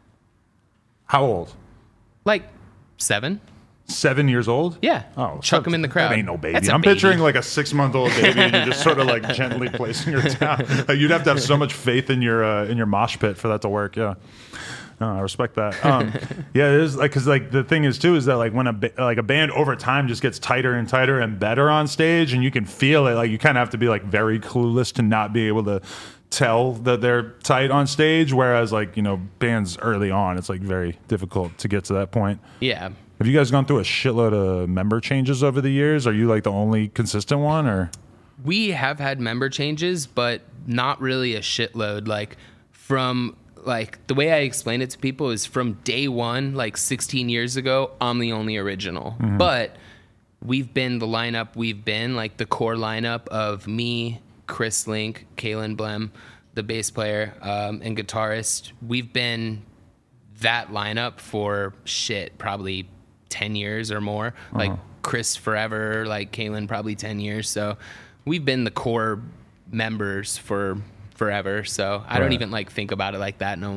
How old? Like 7. 7 years old? Yeah. Oh, chuck them in the crowd. That ain't no baby. That's a I'm baby. picturing like a 6-month-old baby, and you're just sort of like gently placing her down. Like, you'd have to have so much faith in your mosh pit for that to work. Yeah. No, I respect that. Yeah, it is like, because like the thing is too is that like when a band over time just gets tighter and tighter and better on stage, and you can feel it. Like, you kind of have to be like very clueless to not be able to tell that they're tight on stage. Whereas like, you know, bands early on, it's like very difficult to get to that point. Yeah. Have you guys gone through a shitload of member changes over the years? Are you like the only consistent one, or? We have had member changes, but not really a shitload. Like, from, like, the way I explain it to people is from day one, like 16 years ago, I'm the only original. But we've been the lineup we've been, like the core lineup of me, Chris Link, Kalen Blem, the bass player, and guitarist. We've been that lineup for probably 10 years or more. Like, Chris forever, like Kalen probably 10 years. So we've been the core members for forever. So I don't even like think about it like that no more.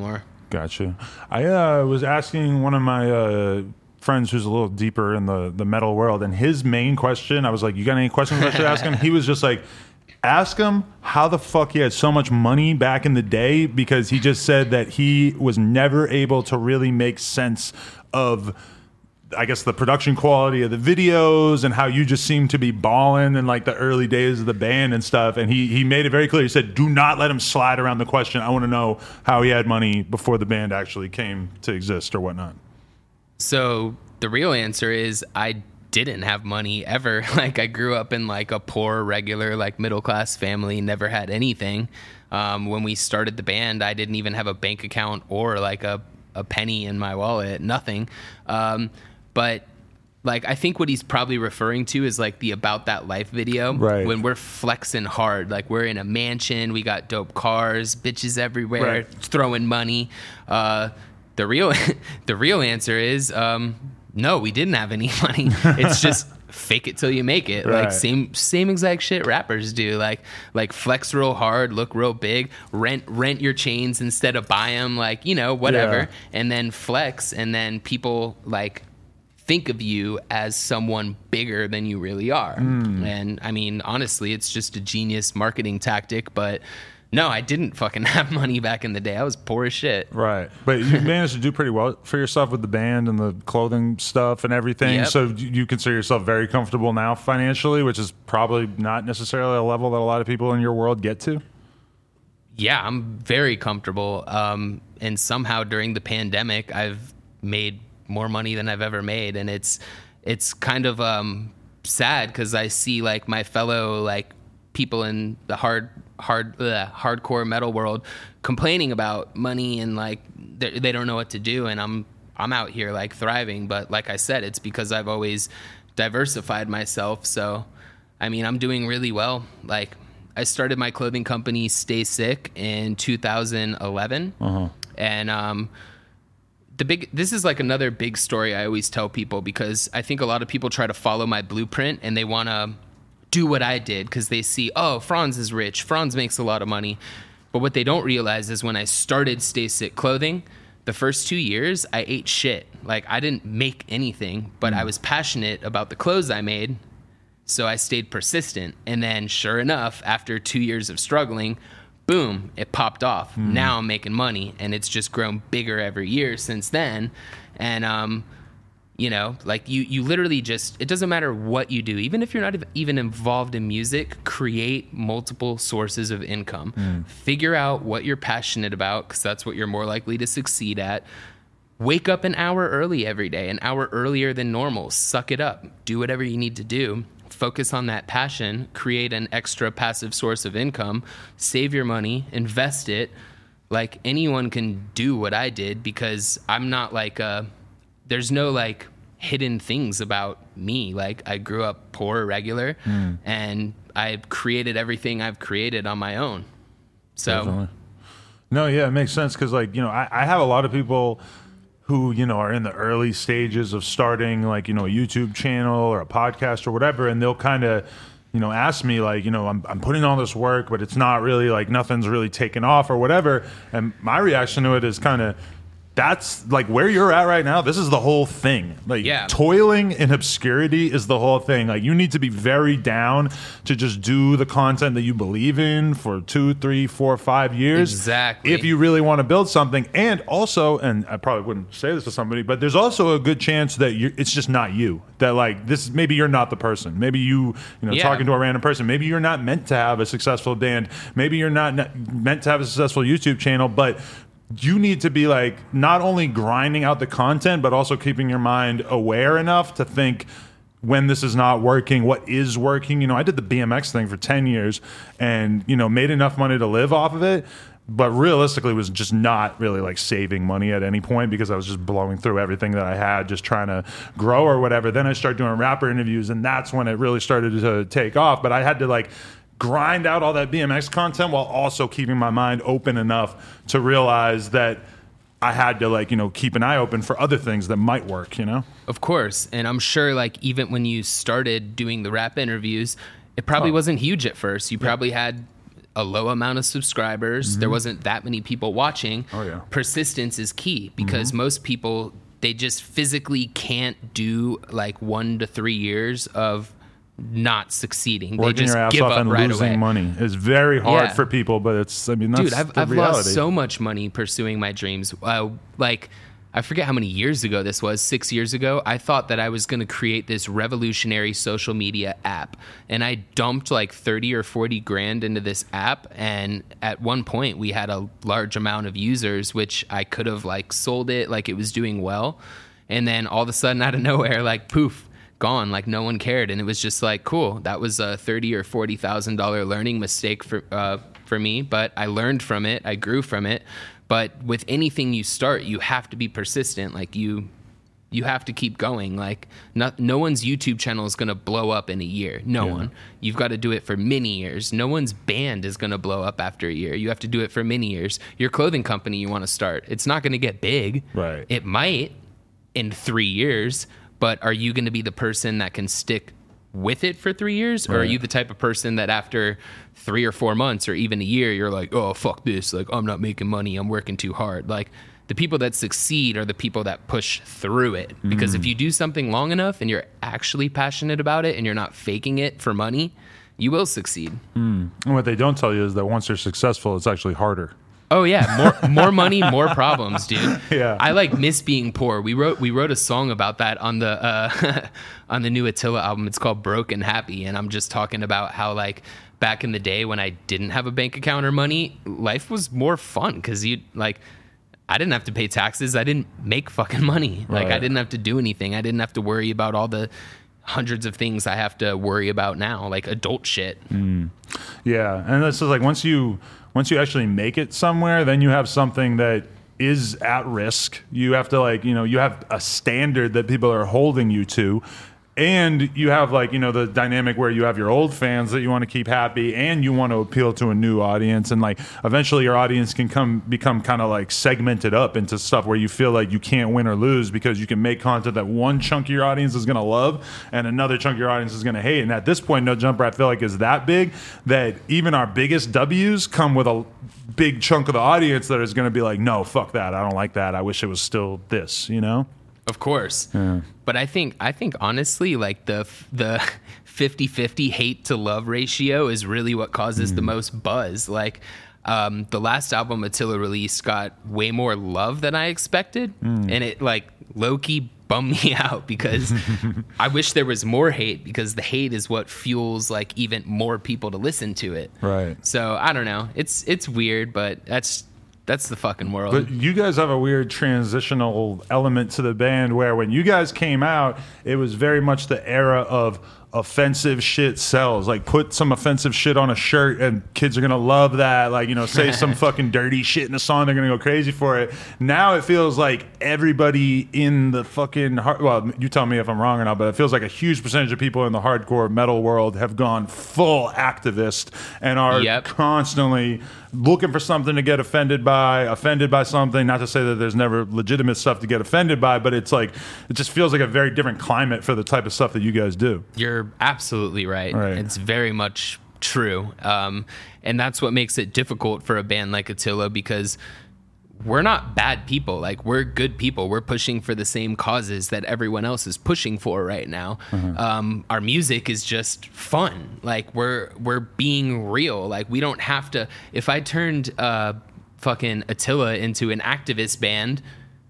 Gotcha. I was asking one of my friends who's a little deeper in the metal world, and his main question, I was like, you got any questions I should ask him? He was just like, ask him how the fuck he had so much money back in the day, because he just said that he was never able to really make sense of, I guess, the production quality of the videos and how you just seem to be balling in like the early days of the band and stuff. And he made it very clear. He said, do not let him slide around the question. I want to know how he had money before the band actually came to exist or whatnot. So the real answer is I didn't have money ever. Like, I grew up in like a poor, regular, like middle class family, never had anything. When we started the band, I didn't even have a bank account or like a penny in my wallet, nothing. But like, I think what he's probably referring to is like the About That Life video, right? When we're flexing hard, like we're in a mansion, we got dope cars, bitches everywhere, right, throwing money. The real answer is, no, we didn't have any money. It's just fake it till you make it. Right. Like same exact shit rappers do. Like flex real hard, look real big, rent your chains instead of buy them, like, you know, whatever. Yeah. And then flex, and then people like think of you as someone bigger than you really are. And I mean, honestly, it's just a genius marketing tactic, but no, I didn't fucking have money back in the day. I was poor as shit. Right. But you managed to do pretty well for yourself with the band and the clothing stuff and everything. Yep. So you consider yourself very comfortable now financially, which is probably not necessarily a level that a lot of people in your world get to. Yeah, I'm very comfortable. And somehow during the pandemic, I've made more money than I've ever made. And it's kind of sad because I see like my fellow like people in the hardcore metal world complaining about money and like they don't know what to do, and I'm out here like thriving. But like I said, it's because I've always diversified myself. So I mean, I'm doing really well. Like, I started my clothing company Stay Sick in 2011. And this is like another big story I always tell people, because I think a lot of people try to follow my blueprint and they want to do what I did because they see, oh, Franz is rich, Franz makes a lot of money. But what they don't realize is when I started Stay Sick Clothing, the first 2 years, I ate shit. Like, I didn't make anything, but I was passionate about the clothes I made, so I stayed persistent. And then, sure enough, after 2 years of struggling, boom, it popped off. Now I'm making money, and it's just grown bigger every year since then. And, you know, like you literally just, it doesn't matter what you do. Even if you're not even involved in music, create multiple sources of income. Figure out what you're passionate about, because that's what you're more likely to succeed at. Wake up an hour early every day, an hour earlier than normal. Suck it up. Do whatever you need to do. Focus on that passion. Create an extra passive source of income. Save your money. Invest it. Like, anyone can do what I did, because I'm not like there's no like hidden things about me. Like, I grew up poor, regular, and I created everything I've created on my own. So, definitely. No, yeah, it makes sense, because like, you know, I have a lot of people who, you know, are in the early stages of starting, like, you know, a YouTube channel or a podcast or whatever, and they'll kind of, you know, ask me like, you know, I'm putting all this work, but it's not really like, nothing's really taken off or whatever. And my reaction to it is kind of, that's like where you're at right now. This is the whole thing. Like, toiling in obscurity is the whole thing. Like, you need to be very down to just do the content that you believe in for 2, 3, 4, 5 years. Exactly. If you really want to build something. And also, and I probably wouldn't say this to somebody, but there's also a good chance that it's just not you. That like, this, maybe you're not the person. Maybe you know, talking to a random person. Maybe you're not meant to have a successful band. Maybe you're not meant to have a successful YouTube channel, but you need to be like not only grinding out the content, but also keeping your mind aware enough to think, when this is not working, what is working. You know, I did the BMX thing for 10 years and, you know, made enough money to live off of it, but realistically was just not really like saving money at any point, because I was just blowing through everything that I had, just trying to grow or whatever. Then I started doing rapper interviews, and that's when it really started to take off. But I had to like grind out all that BMX content while also keeping my mind open enough to realize that I had to, like, you know, keep an eye open for other things that might work, you know? Of course. And I'm sure, like, even when you started doing the rap interviews, it probably wasn't huge at first. You probably had a low amount of subscribers. There wasn't that many people watching. Oh, yeah. Persistence is key because most people, they just physically can't do like 1 to 3 years of not succeeding. They Working just your ass give off up and right losing away. money is very hard Yeah. for people, but it's, I mean, that's Dude, the I've reality. lost so much money pursuing my dreams. Like, I forget how many years ago this was, 6 years ago. I thought that I was going to create this revolutionary social media app. And I dumped like 30 or 40 grand into this app. And at one point, we had a large amount of users, which I could have like sold it like it was doing well. And then all of a sudden, out of nowhere, like poof, gone. Like no one cared. And it was just like, cool. That was a $30,000 or $40,000 learning mistake for me. But I learned from it. I grew from it. But with anything you start, you have to be persistent. Like you have to keep going. Like no one's YouTube channel is going to blow up in a year. No one. You've got to do it for many years. No one's band is going to blow up after a year. You have to do it for many years. Your clothing company you want to start, it's not going to get big. Right. It might in 3 years, but are you going to be the person that can stick with it for 3 years? Or are you the type of person that after 3 or 4 months or even a year, you're like, oh, fuck this. Like, I'm not making money. I'm working too hard. Like, the people that succeed are the people that push through it. Because if you do something long enough and you're actually passionate about it and you're not faking it for money, you will succeed. And what they don't tell you is that once you're successful, it's actually harder. Oh yeah, more money, more problems, dude. Yeah. I like miss being poor. We wrote a song about that on the on the new Attila album. It's called Broke and Happy, and I'm just talking about how like back in the day when I didn't have a bank account or money, life was more fun because I didn't have to pay taxes. I didn't make fucking money. Like I didn't have to do anything. I didn't have to worry about all the hundreds of things I have to worry about now, like adult shit. Yeah, and this is like once you actually make it somewhere, then you have something that is at risk. You have to like, you have a standard that people are holding you to. And you have like, the dynamic where you have your old fans that you want to keep happy and you want to appeal to a new audience. And like eventually your audience can become kind of like segmented up into stuff where you feel like you can't win or lose because you can make content that one chunk of your audience is going to love and another chunk of your audience is going to hate. And at this point, No Jumper, I feel like is that big that even our biggest W's come with a big chunk of the audience that is going to be like, no, fuck that. I don't like that. I wish it was still this, Of course. But I think honestly, like the 50-50 hate to love ratio is really what causes the most buzz. Like the last album Attila released got way more love than I expected. And it like low-key bummed me out because I wish there was more hate because the hate is what fuels like even more people to listen to it. Right. So I don't know. It's weird, but that's the fucking world. But you guys have a weird transitional element to the band where when you guys came out, it was very much the era of offensive shit sells. Like put some offensive shit on a shirt and kids are going to love that. Like, say some fucking dirty shit in a song. They're going to go crazy for it. Now it feels like everybody in the fucking, well, you tell me if I'm wrong or not, but it feels like a huge percentage of people in the hardcore metal world have gone full activist and are constantly looking for something to get offended by something. Not to say that there's never legitimate stuff to get offended by, but it's like, it just feels like a very different climate for the type of stuff that you guys do. You're absolutely right. It's very much true. And that's what makes it difficult for a band like Attila because we're not bad people. Like we're good people. We're pushing for the same causes that everyone else is pushing for right now. Our music is just fun. Like we're being real. Like we don't have to. If I turned fucking Attila into an activist band,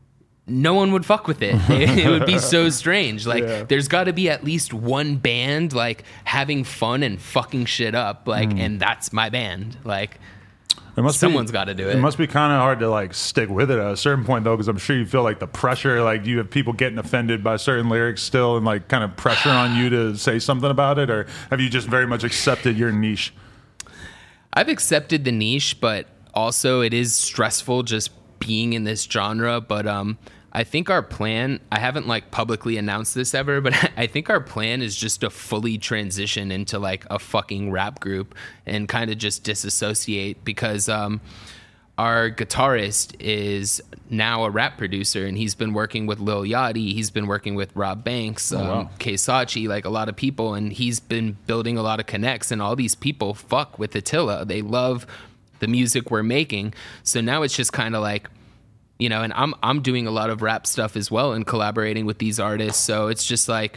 no one would fuck with it. It would be so strange. Like there's got to be at least one band like having fun and fucking shit up. Like and that's my band. Like. Someone's got to do it. It must be kind of hard to like stick with it at a certain point though, because I'm sure you feel like the pressure, like you have people getting offended by certain lyrics still and like kind of pressure on you to say something about it, or have you just very much accepted your niche? I've accepted the niche, but also it is stressful just being in this genre. But I think our plan, I haven't like publicly announced this ever, but I think our plan is just to fully transition into like a fucking rap group and kind of just disassociate because our guitarist is now a rap producer, and he's been working with Lil Yachty. He's been working with Rob Banks, Kay Sachi, like a lot of people, and he's been building a lot of connects. And all these people fuck with Attila. They love the music we're making. So now it's just kind of like, you know, and I'm doing a lot of rap stuff as well and collaborating with these artists. So it's just like,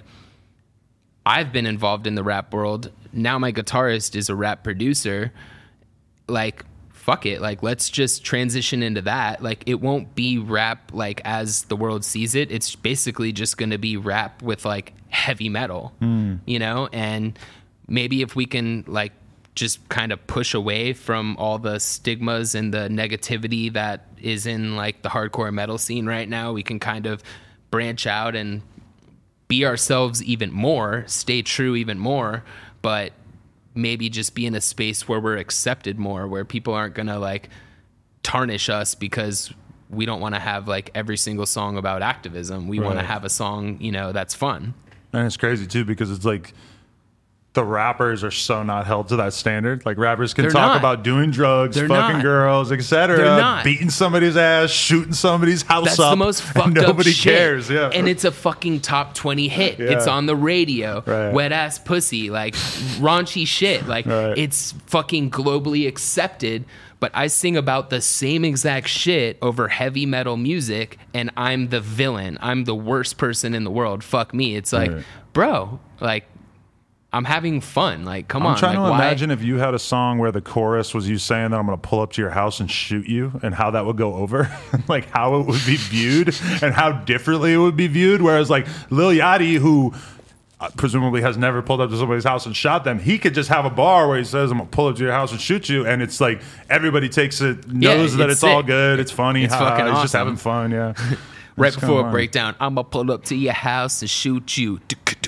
I've been involved in the rap world. Now my guitarist is a rap producer. Like, fuck it. Like, let's just transition into that. Like, it won't be rap like as the world sees it. It's basically just going to be rap with like heavy metal, you know? And maybe if we can like just kind of push away from all the stigmas and the negativity that is in like the hardcore metal scene right now, we can kind of branch out and be ourselves even more, stay true even more, but maybe just be in a space where we're accepted more, where people aren't going to like tarnish us because we don't want to have like every single song about activism. We want to have a song, you know, that's fun. And it's crazy too, because it's like the rappers are so not held to that standard. Like, rappers can talk about doing drugs, fucking girls, etc., beating somebody's ass, shooting somebody's house up. That's the most fucked nobody up shit. Cares. Yeah. And it's a fucking top 20 hit. Yeah. It's on the radio. Right. Wet ass pussy, like raunchy shit. Like, it's fucking globally accepted. But I sing about the same exact shit over heavy metal music, and I'm the villain. I'm the worst person in the world. Fuck me. It's like, bro, like, I'm having fun. Like, come on. I'm trying to imagine if you had a song where the chorus was you saying that I'm going to pull up to your house and shoot you, and how that would go over, like how it would be viewed and how differently it would be viewed. Whereas like Lil Yachty, who presumably has never pulled up to somebody's house and shot them, he could just have a bar where he says, I'm going to pull up to your house and shoot you. And it's like everybody takes it, knows that it's all good. It's funny. It's fucking awesome. He's just having fun. Yeah. Right before a breakdown, I'm going to pull up to your house and shoot you.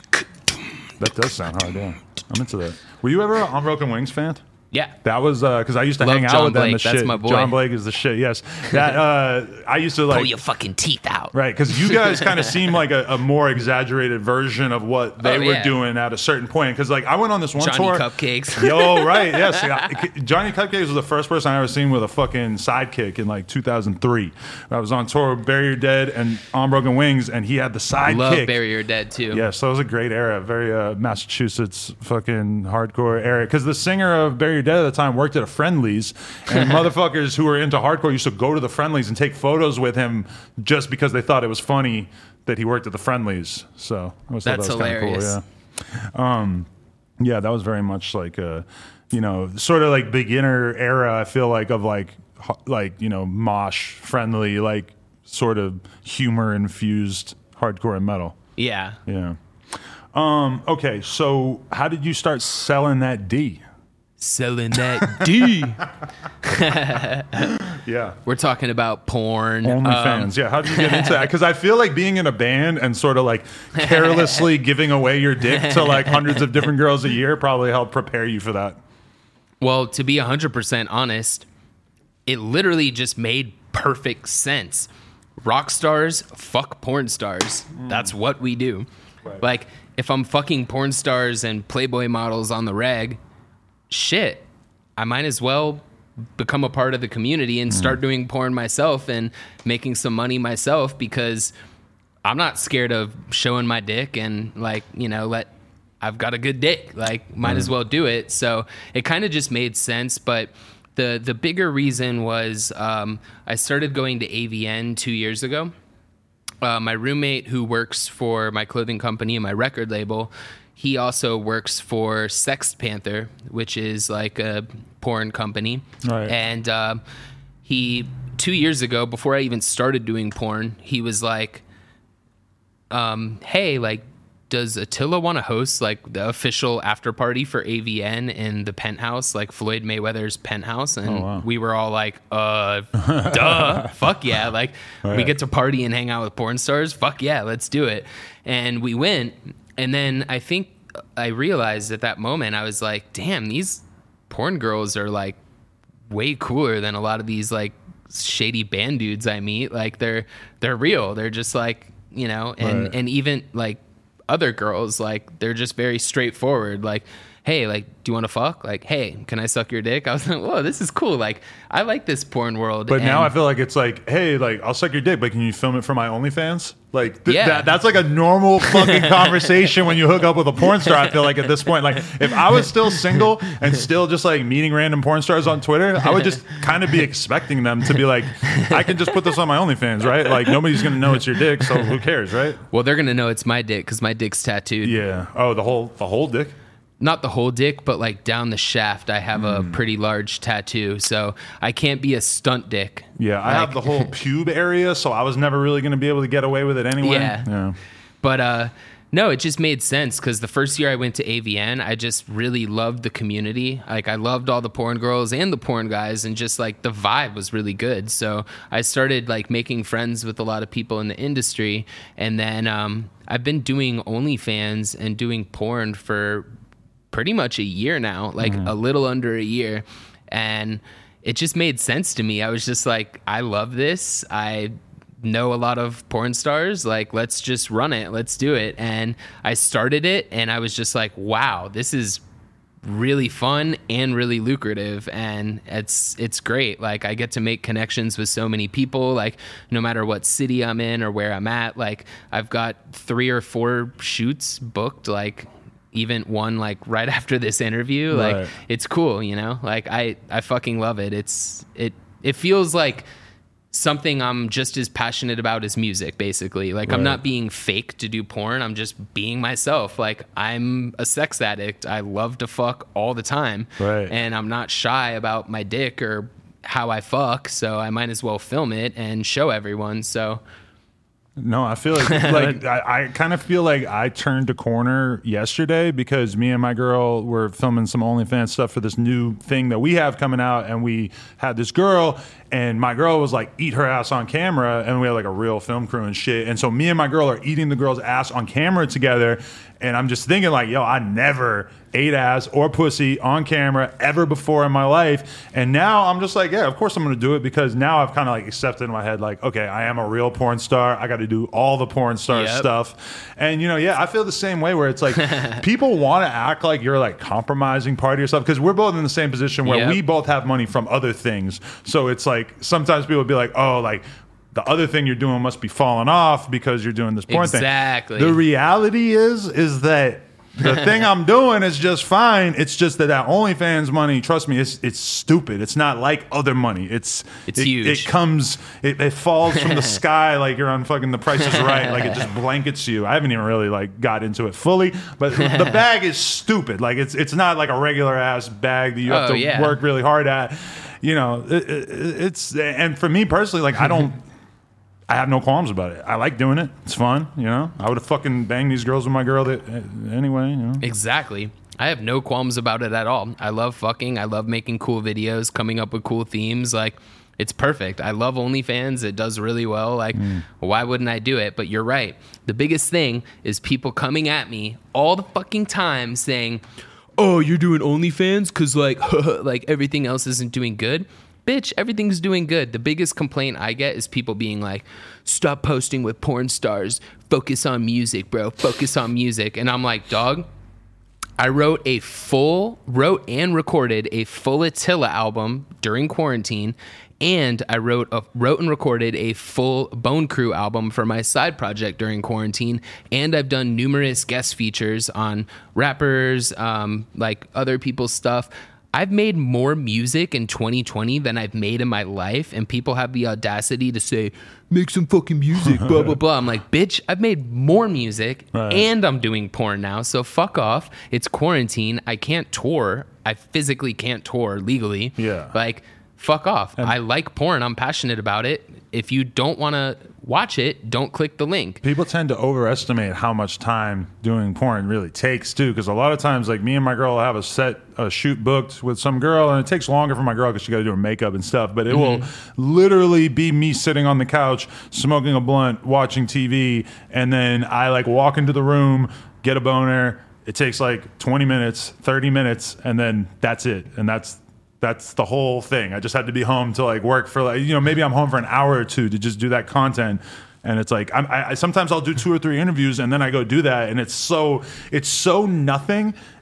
That does sound hard, yeah. I'm into that. Were you ever an Unbroken Wings fan? Yeah. That was because I used to hang out with them. Blake. The That's shit. my boy. John Blake is the shit. Yes. That I used to like pull your fucking teeth out. Right, because you guys kind of seem like a more exaggerated version of what they were doing at a certain point. Because like I went on this one Johnny tour. Cupcakes. Yo, right, yes. Johnny Cupcakes was the first person I ever seen with a fucking sidekick in like 2003. I was on tour with Bury Your Dead and Unbroken Wings, and he had the sidekick. Love Bury Your Dead too. Yeah, so it was a great era, very Massachusetts fucking hardcore era. Because the singer of Bury Your Dead at the time worked at a Friendlies, and motherfuckers who were into hardcore used to go to the Friendlies and take photos with him just because they thought it was funny that he worked at the Friendlies. So I always thought that's that was hilarious. Kind of cool. Yeah, that was very much like a, you know, sort of like beginner era. I feel like of like you know, mosh friendly, like sort of humor infused hardcore and metal. Yeah. Yeah. Okay, so how did you start selling that D? Selling that D. Yeah. We're talking about porn. OnlyFans. Yeah. How did you get into that? Because I feel like being in a band and sort of like carelessly giving away your dick to like hundreds of different girls a year probably helped prepare you for that. Well, to be 100% honest, it literally just made perfect sense. Rock stars fuck porn stars. That's what we do. Right. Like, if I'm fucking porn stars and Playboy models on the reg, shit, I might as well become a part of the community and start doing porn myself and making some money myself, because I'm not scared of showing my dick and like, you know, I've got a good dick, like might as well do it. So it kind of just made sense. But the bigger reason was I started going to AVN 2 years ago. My roommate, who works for my clothing company and my record label, he also works for Sex Panther, which is like a porn company. Right. And he, 2 years ago, before I even started doing porn, he was like, hey, like, does Attila want to host like the official after party for AVN in the penthouse, like Floyd Mayweather's penthouse? And we were all like, duh, fuck yeah. Like, we get to party and hang out with porn stars. Fuck yeah, let's do it. And we went. And then I think I realized at that moment, I was like, damn, these porn girls are like way cooler than a lot of these like shady band dudes I meet. Like they're real. They're just like, you know, and even like other girls, like they're just very straightforward. Like, hey, like, do you want to fuck? Like, hey, can I suck your dick? I was like, whoa, this is cool. Like, I like this porn world. But now I feel like it's like, hey, like, I'll suck your dick, but can you film it for my OnlyFans? Like, that's like a normal fucking conversation when you hook up with a porn star. I feel like at this point, like, if I was still single and still just like meeting random porn stars on Twitter, I would just kind of be expecting them to be like, I can just put this on my OnlyFans, right? Like, nobody's gonna know it's your dick, so who cares, right? Well, they're gonna know it's my dick because my dick's tattooed. Yeah. Oh, the whole dick. Not the whole dick, but like down the shaft, I have a pretty large tattoo, so I can't be a stunt dick. Yeah, I have the whole pube area, so I was never really going to be able to get away with it anyway. Yeah. But no, it just made sense because the first year I went to AVN, I just really loved the community. Like, I loved all the porn girls and the porn guys, and just like the vibe was really good. So I started like making friends with a lot of people in the industry, and then I've been doing OnlyFans and doing porn for pretty much a year now, like a little under a year. And it just made sense to me. I was just like, I love this. I know a lot of porn stars. Like, let's just run it. Let's do it. And I started it, and I was just like, wow, this is really fun and really lucrative, and it's great. Like, I get to make connections with so many people, like, no matter what city I'm in or where I'm at. Like, I've got 3 or 4 shoots booked, like even one like right after this interview. Right. Like, it's cool, you know? Like, I fucking love it. It feels like something I'm just as passionate about as music, basically. Like, I'm not being fake to do porn. I'm just being myself. Like, I'm a sex addict. I love to fuck all the time. Right. And I'm not shy about my dick or how I fuck, so I might as well film it and show everyone. So no, I feel like I kind of feel like I turned a corner yesterday because me and my girl were filming some OnlyFans stuff for this new thing that we have coming out, and we had this girl, and my girl was like, eat her ass on camera, and we had like a real film crew and shit, and so me and my girl are eating the girl's ass on camera together, and I'm just thinking like, yo, I never ate ass or pussy on camera ever before in my life, and now I'm just like, yeah, of course I'm gonna do it, because now I've kind of like accepted in my head like, okay, I am a real porn star. I got to do all the porn star stuff, and you know, yeah, I feel the same way where it's like people want to act like you're like compromising part of yourself, because we're both in the same position where we both have money from other things, so it's like sometimes people would be like, oh, like the other thing you're doing must be falling off because you're doing this porn thing. Exactly. The reality is that the thing I'm doing is just fine. It's just that OnlyFans money, trust me, it's stupid. It's not like other money. It's huge. It falls from the sky like you're on fucking The Price is Right. Like, it just blankets you. I haven't even really like got into it fully, but the bag is stupid. Like, it's not like a regular ass bag that you have to work really hard at. You know, it's, and for me personally, like, I have no qualms about it. I like doing it. It's fun, you know. I would have fucking banged these girls with my girl anyway, you know. Exactly. I have no qualms about it at all. I love fucking. I love making cool videos, coming up with cool themes. Like, it's perfect. I love OnlyFans. It does really well. Like, why wouldn't I do it? But you're right. The biggest thing is people coming at me all the fucking time saying, oh, you're doing OnlyFans because, like, like everything else isn't doing good. Bitch, everything's doing good. The biggest complaint I get is people being like, stop posting with porn stars. Focus on music, bro. Focus on music. And I'm like, dog, I wrote and recorded a full Attila album during quarantine, and I wrote and recorded a full Bone Crew album for my side project during quarantine, and I've done numerous guest features on rappers, like other people's stuff. I've made more music in 2020 than I've made in my life, and people have the audacity to say, make some fucking music, blah, blah, blah. I'm like, bitch, I've made more music, and I'm doing porn now, so fuck off. It's quarantine. I can't tour. I physically can't tour legally. Yeah. Like, fuck off. I like porn. I'm passionate about it. If you don't want to watch it, don't click the link. People tend to overestimate how much time doing porn really takes too, because a lot of times, like, me and my girl will have a shoot booked with some girl, and it takes longer for my girl because she got to do her makeup and stuff, but it will literally be me sitting on the couch smoking a blunt, watching TV, and then I like walk into the room, get a boner. It takes like 20 minutes, 30 minutes, and then that's it. And that's the whole thing. I just had to be home to like work for, like, you know, maybe I'm home for an hour or two to just do that content. And it's like, I sometimes I'll do 2 or 3 interviews and then I go do that. And it's so nothing.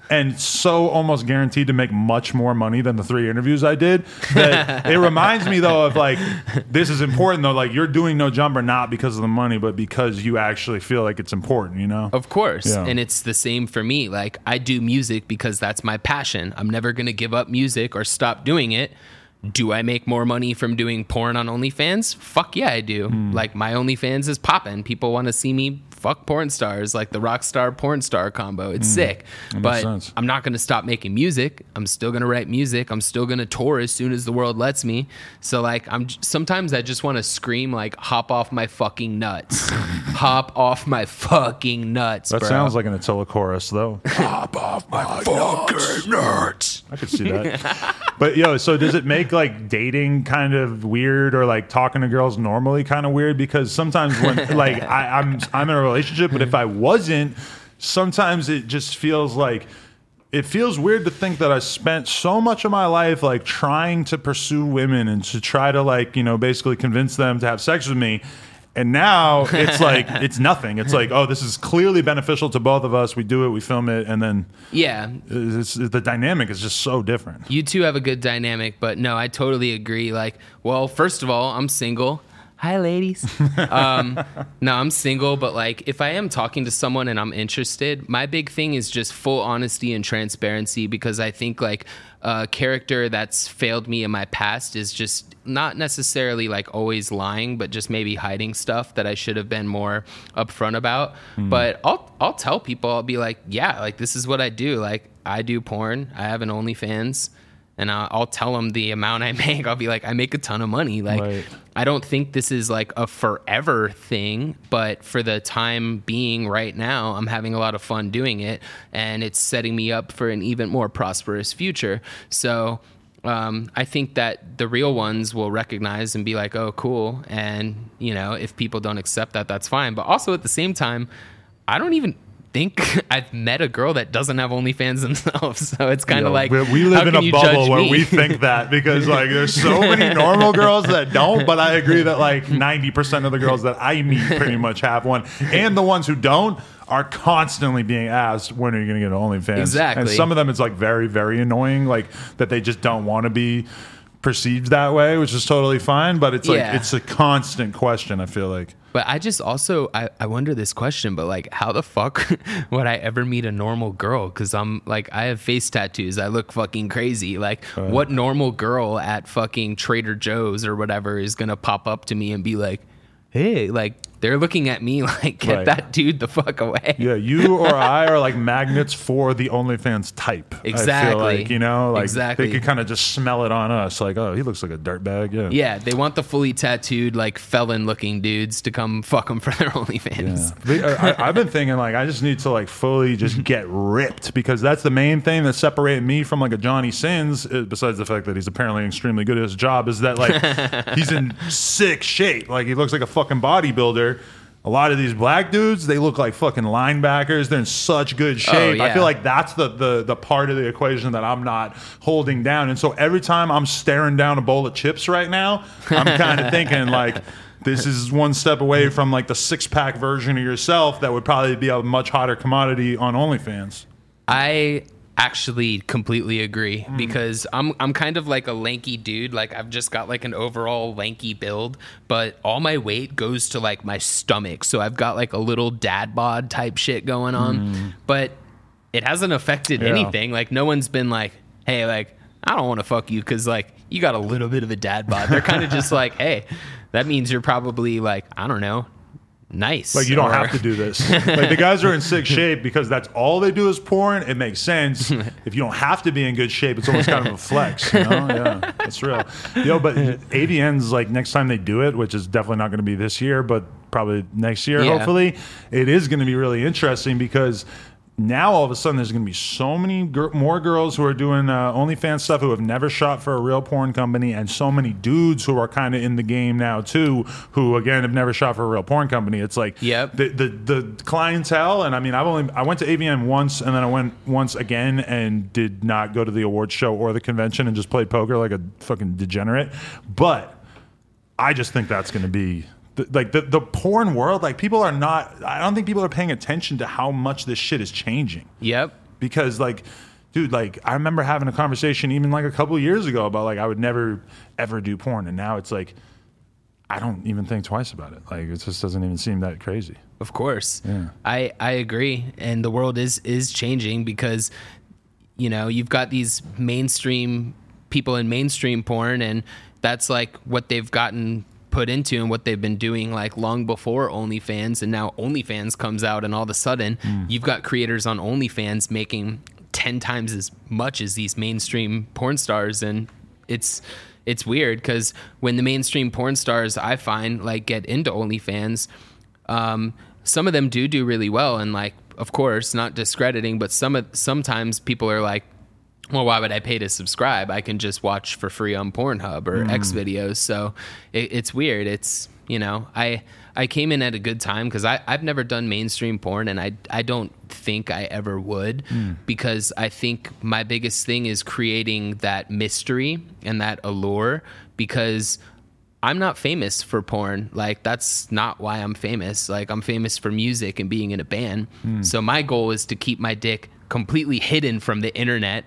and so almost guaranteed to make much more money than the 3 interviews I did. That it reminds me though of like, this is important though. Like you're doing No Jumper not because of the money, but because you actually feel like it's important, you know? Of course. Yeah. And it's the same for me. Like I do music because that's my passion. I'm never going to give up music or stop doing it. Do I make more money from doing porn on OnlyFans? Fuck yeah, I do. Like my OnlyFans is popping. People want to see me fuck porn stars, like the rock star porn star combo. It's sick. But sense. I'm not going to stop making music. I'm still going to write music. I'm still going to tour as soon as the world lets me. So like sometimes I just want to scream like hop off my fucking nuts. Hop off my fucking nuts, That bro. sounds like an Attila chorus though. Hop off my fucking nuts. I could see that. But yo, so does it make like dating kind of weird or like talking to girls normally kind of weird? Because sometimes when like I'm in a relationship, but if I wasn't, sometimes it just feels like it feels weird to think that I spent so much of my life like trying to pursue women and to try to like, you know, basically convince them to have sex with me. And now it's like, it's nothing. It's like, oh, this is clearly beneficial to both of us. We do it, we film it, and then the dynamic is just so different. You two have a good dynamic, but no, I totally agree. Like, well, first of all, I'm single. Hi, ladies. No, I'm single, but like if I am talking to someone and I'm interested, my big thing is just full honesty and transparency, because I think like a character that's failed me in my past is just not necessarily like always lying, but just maybe hiding stuff that I should have been more upfront about. But I'll tell people, I'll be like, yeah, like this is what I do. Like I do porn. I have an OnlyFans. And I'll tell them the amount I make. I'll be like, I make a ton of money. Like, right. I don't think this is like a forever thing, but for the time being right now, I'm having a lot of fun doing it, and it's setting me up for an even more prosperous future. So I think that the real ones will recognize and be like, oh, cool. And, you know, if people don't accept that, that's fine. But also at the same time, I don't even think I've met a girl that doesn't have OnlyFans themselves, so it's kind of like we live in a bubble where we think that, because like there's so many normal girls that don't, but I agree that like 90% of the girls that I meet pretty much have one, and the ones who don't are constantly being asked, when are you going to get an OnlyFans? Exactly. And some of them it's like very, very annoying, like that they just don't want to be perceived that way, which is totally fine, but it's like it's a constant question, I feel like. But I just also, I wonder this question, but like, how the fuck would I ever meet a normal girl? Because I'm like, I have face tattoos. I look fucking crazy. Like, what normal girl at fucking Trader Joe's or whatever is going to pop up to me and be like, hey, like, they're looking at me like, get that dude the fuck away. Yeah, you or I are like magnets for the OnlyFans type. Exactly. I feel like, you know, like exactly. They could kind of just smell it on us. Like, oh, he looks like a dirtbag. Yeah. Yeah, they want the fully tattooed, like felon-looking dudes to come fuck them for their OnlyFans. Yeah. I've been thinking like I just need to like fully just get ripped, because that's the main thing that separated me from like a Johnny Sins. Besides the fact that he's apparently extremely good at his job, is that like he's in sick shape. Like he looks like a fucking bodybuilder. A lot of these black dudes, they look like fucking linebackers. They're in such good shape. Oh, yeah. I feel like that's the part of the equation that I'm not holding down. And so every time I'm staring down a bowl of chips right now, I'm kind of thinking like, this is one step away from like the 6-pack version of yourself that would probably be a much hotter commodity on OnlyFans. I actually completely agree, because I'm kind of like a lanky dude. Like I've just got like an overall lanky build, but all my weight goes to like my stomach. So I've got like a little dad bod type shit going on, but it hasn't affected anything. Like no one's been like, hey, like I don't want to fuck you because like you got a little bit of a dad bod. They're kind of just like, hey, that means you're probably like, I don't know, nice. Like you don't have to do this. Like the guys are in sick shape because that's all they do is porn. It makes sense. If you don't have to be in good shape, it's almost kind of a flex, you know? Yeah, that's real. Yo, but AVN's like next time they do it, which is definitely not going to be this year, but probably next year, hopefully, it is going to be really interesting, because now all of a sudden there's going to be so many more girls who are doing OnlyFans stuff who have never shot for a real porn company, and so many dudes who are kind of in the game now too, who again have never shot for a real porn company. It's like the clientele, and I mean I went to AVN once, and then I went once again and did not go to the awards show or the convention and just played poker like a fucking degenerate. But I just think that's going to be the porn world. Like people are not, I don't think people are paying attention to how much this shit is changing. Yep. because like, dude, like I remember having a conversation even like a couple of years ago about like I would never ever do porn, and now it's like I don't even think twice about it. Like it just doesn't even seem that crazy. Of course. Yeah. I agree. And the world is changing because, you know, you've got these mainstream people in mainstream porn, and that's like what they've gotten put into and what they've been doing like long before OnlyFans. And now OnlyFans comes out, and all of a sudden you've got creators on OnlyFans making 10 times as much as these mainstream porn stars. And it's weird because when the mainstream porn stars, I find, like get into OnlyFans, some of them do really well, and like, of course, not discrediting, but sometimes people are like, well, why would I pay to subscribe? I can just watch for free on Pornhub or X videos. So it's weird. It's, you know, I came in at a good time because I've never done mainstream porn, and I don't think I ever would, because I think my biggest thing is creating that mystery and that allure, because I'm not famous for porn. Like, that's not why I'm famous. Like, I'm famous for music and being in a band. So my goal is to keep my dick completely hidden from the internet,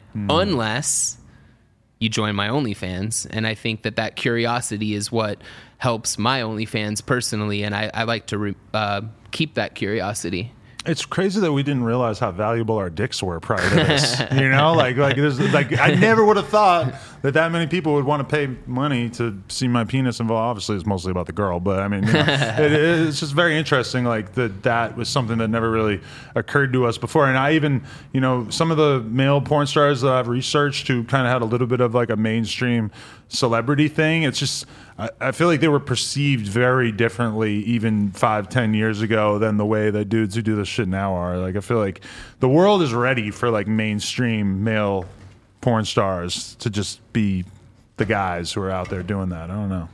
unless you join my OnlyFans. And I think that curiosity is what helps my OnlyFans personally, and I like to keep that curiosity. It's crazy that we didn't realize how valuable our dicks were prior to this. You know, like there's like I never would have thought that many people would want to pay money to see my penis involved. Obviously, it's mostly about the girl, but I mean, you know, it's just very interesting. Like that was something that never really occurred to us before. And I even, you know, some of the male porn stars that I've researched who kind of had a little bit of like a mainstream celebrity thing. It's just, I feel like they were perceived very differently even 5-10 years ago than the way that dudes who do this shit now are. Like, I feel like the world is ready for like mainstream male porn stars to just be the guys who are out there doing that. I don't know.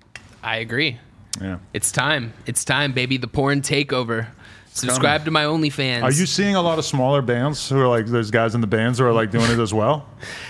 I agree. Yeah. It's time, baby. The porn takeover. Subscribe to my OnlyFans. Are you seeing a lot of smaller bands who are like, there's guys in the bands who are like doing it as well?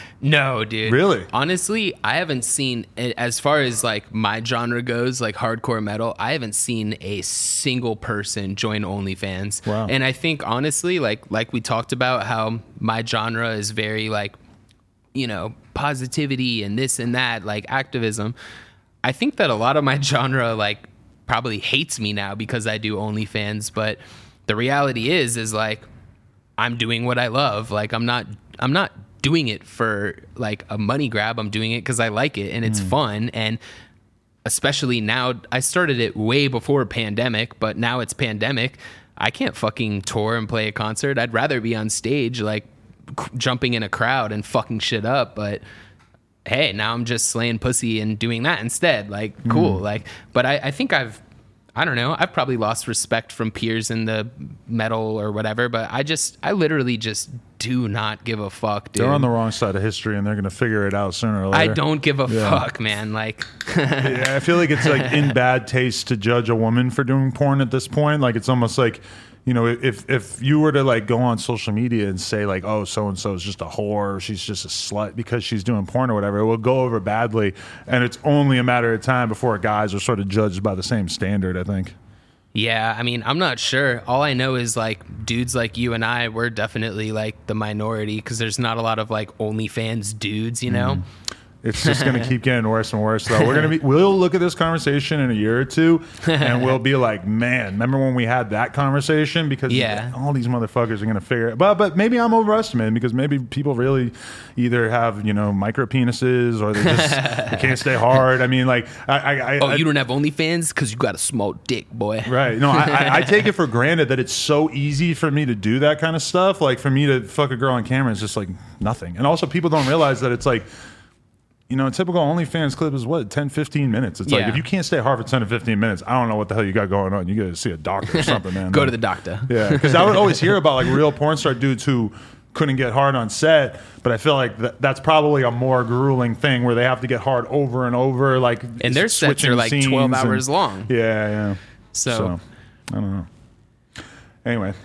No, dude. Really? Honestly, I haven't seen, as far as like my genre goes, like hardcore metal, I haven't seen a single person join OnlyFans. Wow. And I think honestly, like we talked about how my genre is very like, you know, positivity and this and that, like activism. I think that a lot of my genre like probably hates me now because I do OnlyFans, but the reality is like I'm doing what I love. Like I'm not doing it for like a money grab. I'm doing it because I like it and it's fun. And especially now, I started it way before pandemic, but now it's pandemic. I can't fucking tour and play a concert. I'd rather be on stage, like jumping in a crowd and fucking shit up. But hey, now I'm just slaying pussy and doing that instead. Like, cool. Like, but I think I've probably lost respect from peers in the metal or whatever, but I literally just do not give a fuck, dude. They're on the wrong side of history, and they're going to figure it out sooner or later. I don't give a fuck, man. Like, yeah, I feel like it's like in bad taste to judge a woman for doing porn at this point. Like, it's almost like, you know, if you were to like go on social media and say like, oh, so-and-so is just a whore, or she's just a slut because she's doing porn or whatever, it will go over badly. And it's only a matter of time before guys are sort of judged by the same standard, I think. yeah, I mean, I'm not sure. All I know is like dudes like you and I, we're definitely like the minority because there's not a lot of like OnlyFans dudes, you know? It's just going to keep getting worse and worse, though. We'll look at this conversation in a year or two, and we'll be like, man, remember when we had that conversation? Because all these motherfuckers are going to figure it. But maybe I'm overestimating because maybe people really either have, you know, micro penises or they can't stay hard. I mean, like, you don't have OnlyFans because you got a small dick, boy. Right. No, I take it for granted that it's so easy for me to do that kind of stuff. Like, for me to fuck a girl on camera is just like nothing. And also, people don't realize that it's like, you know, a typical OnlyFans clip is what, 10, 15 minutes. It's like, if you can't stay hard for 10 to 15 minutes, I don't know what the hell you got going on. You got to see a doctor or something, man. Go to the doctor. Yeah, because I would always hear about like real porn star dudes who couldn't get hard on set, but I feel like that's probably a more grueling thing where they have to get hard over and over. Like, and their sets are like 12 hours long. Yeah. So I don't know. Anyway,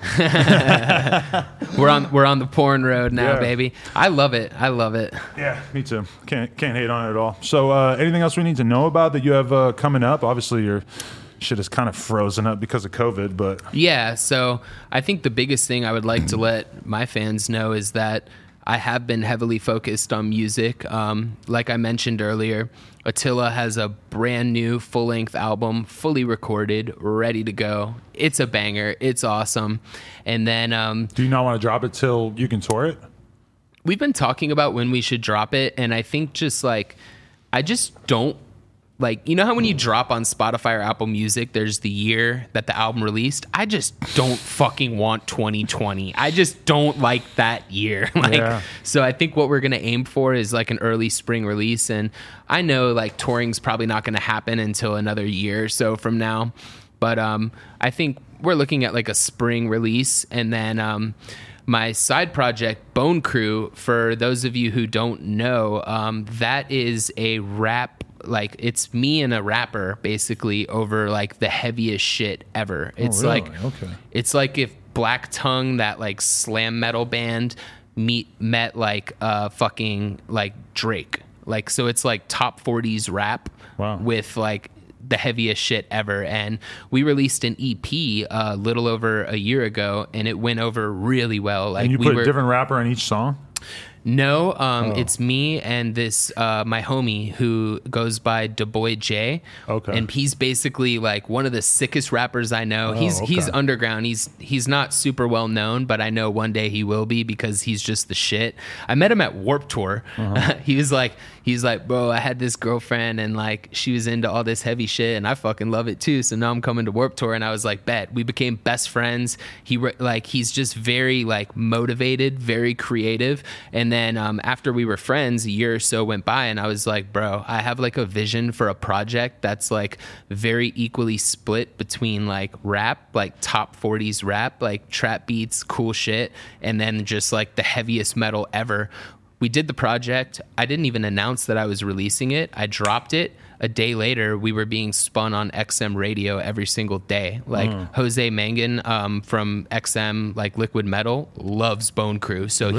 we're on the porn road now, baby. I love it. Yeah, me too. Can't hate on it at all. So, anything else we need to know about that you have coming up? Obviously, you're shit is kind of frozen up because of COVID. But yeah, so I think the biggest thing I would like to let my fans know is that I have been heavily focused on music. Like I mentioned earlier, Attila has a brand new full-length album, fully recorded, ready to go. It's a banger. It's awesome. And then... do you not want to drop it till you can tour it? We've been talking about when we should drop it, and I think just like... I just don't... Like, you know how when you drop on Spotify or Apple Music, there's the year that the album released? I just don't fucking want 2020. I just don't like that year. So I think what we're going to aim for is like an early spring release. And I know like touring's probably not going to happen until another year or so from now. But I think we're looking at like a spring release. And then my side project, Bone Crew, for those of you who don't know, that is a rap. Like it's me and a rapper basically over like the heaviest shit ever. It's it's like if Black Tongue, that like slam metal band, met like fucking like Drake. Like so it's like top 40s rap with like the heaviest shit ever. And we released an EP a little over a year ago, and it went over really well. Like and you put a different rapper on each song? No, it's me and this my homie who goes by Du Bois J. Okay. And he's basically like one of the sickest rappers I know. He's underground. He's not super well known, but I know one day he will be because he's just the shit. I met him at Warped Tour. He's like, bro, I had this girlfriend and like she was into all this heavy shit and I fucking love it too. So now I'm coming to Warped Tour, and I was like, bet. We became best friends. He's just very like motivated, very creative. And then after we were friends, a year or so went by, and I was like, bro, I have like a vision for a project that's like very equally split between like rap, like top 40s rap, like trap beats, cool shit, and then just like the heaviest metal ever. We did the project. I didn't even announce that I was releasing it. I dropped it. A day later, we were being spun on XM radio every single day. Like Jose Mangan from XM, like Liquid Metal, loves Bone Crew. So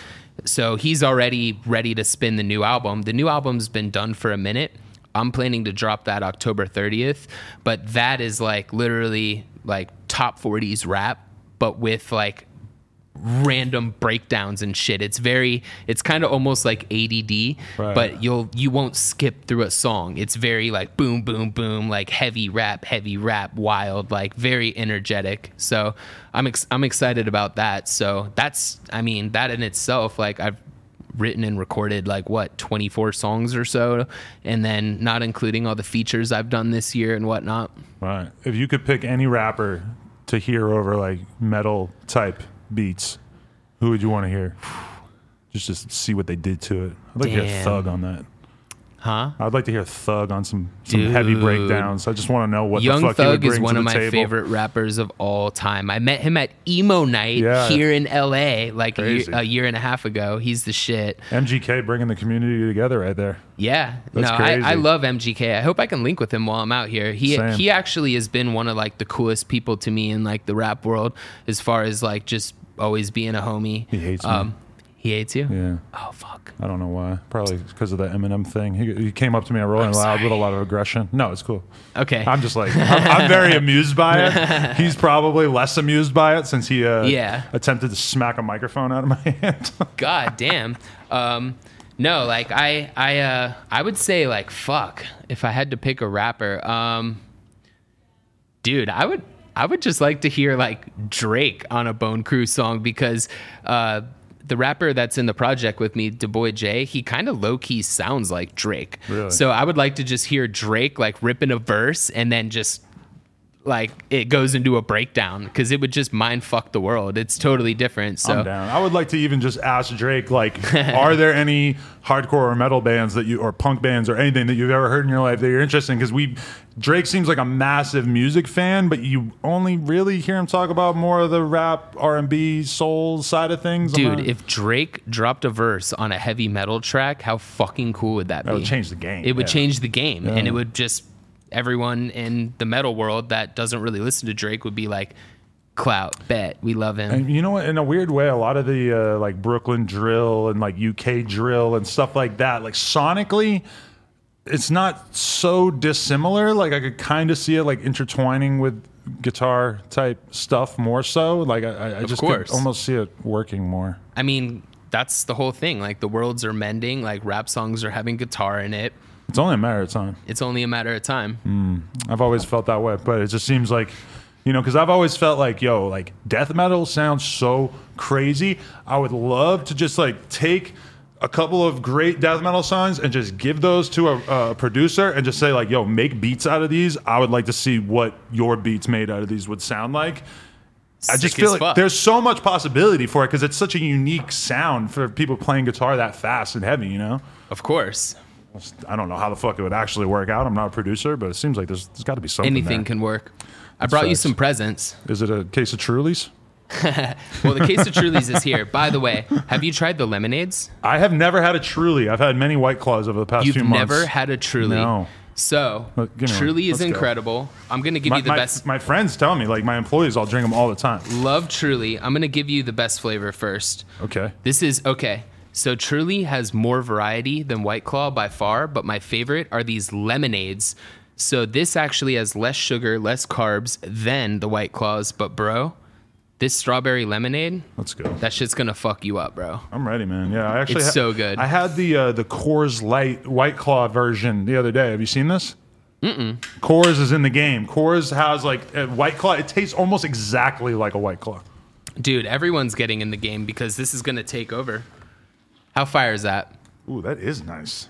he's already ready to spin the new album. The new album's been done for a minute. I'm planning to drop that October 30th. But that is like literally like top 40s rap, but with like random breakdowns and shit. It's kind of almost like ADD, but you won't skip through a song. It's very like boom, boom, boom, like heavy rap, wild, like very energetic. So I'm excited about that. So that in itself, like I've written and recorded like 24 songs or so, and then not including all the features I've done this year and whatnot. Right. If you could pick any rapper to hear over like metal type beats, who would you want to hear? Just to see what they did to it. I'd like to hear Thug on that. Huh? I'd like to hear Thug on some heavy breakdowns. I just want to know what Young the fuck Thug he would bring is one to of the my table. favorite rappers of all time. I met him at Emo Night here in LA like a year and a half ago. He's the shit. MGK bringing the community together right there. Yeah. That's crazy. I love MGK. I hope I can link with him while I'm out here. He actually has been one of like the coolest people to me in like the rap world, as far as like just always being a homie. He hates me. He hates you? Yeah. Oh, fuck. I don't know why. Probably because of the Eminem thing. He came up to me at Rolling Loud with a lot of aggression. No, it's cool. Okay. I'm just like, I'm very amused by it. He's probably less amused by it since he attempted to smack a microphone out of my hand. God damn. No, like I would say like, fuck, if I had to pick a rapper, dude, I would just like to hear like Drake on a Bone Crew song, because the rapper that's in the project with me, Du Bois J, he kind of low-key sounds like Drake. Really? So I would like to just hear Drake like ripping a verse and then just like it goes into a breakdown, because it would just mind fuck the world. It's totally different. So I'm down. I would like to even just ask Drake, like, are there any hardcore or metal bands or punk bands or anything that you've ever heard in your life that you're interested in? Because Drake seems like a massive music fan, but you only really hear him talk about more of the rap, R&B, soul side of things. Dude, if Drake dropped a verse on a heavy metal track, how fucking cool would that be? That would change the game. It would change the game, and it would just... Everyone in the metal world that doesn't really listen to Drake would be like, clout, bet, we love him. And you know what? In a weird way, a lot of the like Brooklyn drill and like UK drill and stuff like that, like sonically, it's not so dissimilar. Like I could kind of see it like intertwining with guitar type stuff more so. Like I just could almost see it working more. I mean, that's the whole thing. Like the worlds are mending. Like rap songs are having guitar in it. It's only a matter of time. It's only a matter of time. I've always felt that way, but it just seems like, you know, because I've always felt like, yo, like death metal sounds so crazy. I would love to just like take a couple of great death metal songs and just give those to a producer and just say like, yo, make beats out of these. I would like to see what your beats made out of these would sound like. I just feel like there's so much possibility for it because it's such a unique sound for people playing guitar that fast and heavy, you know? Of course. I don't know how the fuck it would actually work out. I'm not a producer, but it seems like there's got to be something Anything there. Can work. I brought you some presents. Is it a case of Trulies? Well, the case of Trulies is here. By the way, have you tried the lemonades? I have never had a Truly. I've had many White Claws over the past few months. You've never had a Truly? No. So, Truly is incredible. I'm going to give you the best. My friends tell me, like my employees, I'll drink them all the time. Love Truly. I'm going to give you the best flavor first. Okay. Okay. So Truly has more variety than White Claw by far, but my favorite are these lemonades. So this actually has less sugar, less carbs than the White Claws, but bro, this strawberry lemonade, let's go. That shit's gonna fuck you up, bro. I'm ready, man. Yeah, I actually it's so good. I had the Coors Light White Claw version the other day. Have you seen this? Coors is in the game. Coors has like a White Claw. It tastes almost exactly like a White Claw. Dude, everyone's getting in the game because this is gonna take over. How fire is that? Ooh, that is nice.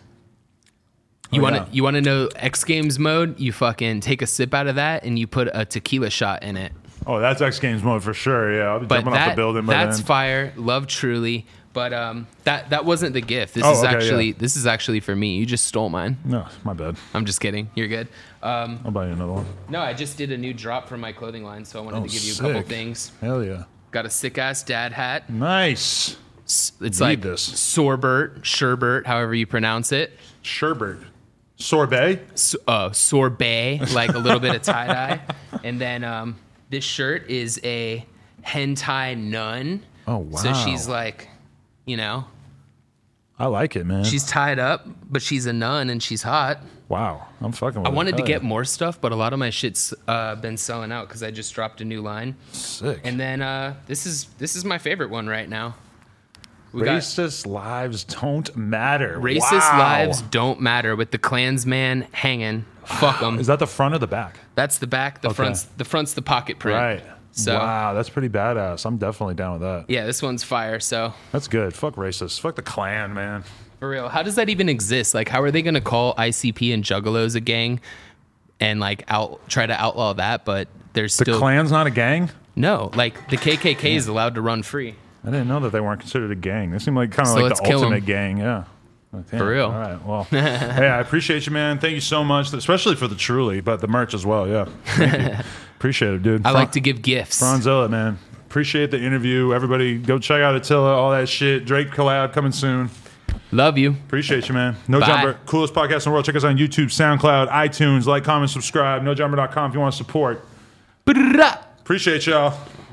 You want to know X Games mode? You fucking take a sip out of that and you put a tequila shot in it. Oh, that's X Games mode for sure. Yeah, I'll be jumping off the building. That's fire. Love Truly, but that wasn't the gift. This is actually for me. You just stole mine. No, my bad. I'm just kidding. You're good. I'll buy you another one. No, I just did a new drop for my clothing line, so I wanted to give you a couple things. Hell yeah. Got a sick ass dad hat. Nice. It's like this sherbet, however you pronounce it. Sherbet. Sorbet? Sorbet, like a little bit of tie-dye. And then this shirt is a hentai nun. Oh, wow. So she's like, you know. I like it, man. She's tied up, but she's a nun and she's hot. Wow. I'm fucking with I wanted to get more stuff, but a lot of my shit's been selling out because I just dropped a new line. Sick. And then this is my favorite one right now. Racist lives don't matter. Racist lives don't matter with the Klansman hanging. Fuck them. Is that the front or the back? That's the back. The front's the pocket print. Right. So, wow, that's pretty badass. I'm definitely down with that. Yeah, this one's fire. So that's good. Fuck racists. Fuck the Klan, man. For real. How does that even exist? Like, how are they gonna call ICP and Juggalos a gang, and like try to outlaw that? But there's still the Klan's not a gang. No, like the KKK is allowed to run free. I didn't know that they weren't considered a gang. They seem like kind of like the ultimate gang. Yeah. For real. All right. Well, hey, I appreciate you, man. Thank you so much, especially for the Truly, but the merch as well. Yeah. Thank you. Appreciate it, dude. I like to give gifts. Franzilla, man. Appreciate the interview. Everybody go check out Attila, all that shit. Drake collab coming soon. Love you. Appreciate you, man. No Jumper, coolest podcast in the world. Check us on YouTube, SoundCloud, iTunes. Like, comment, subscribe. NoJumper.com if you want to support. Appreciate y'all.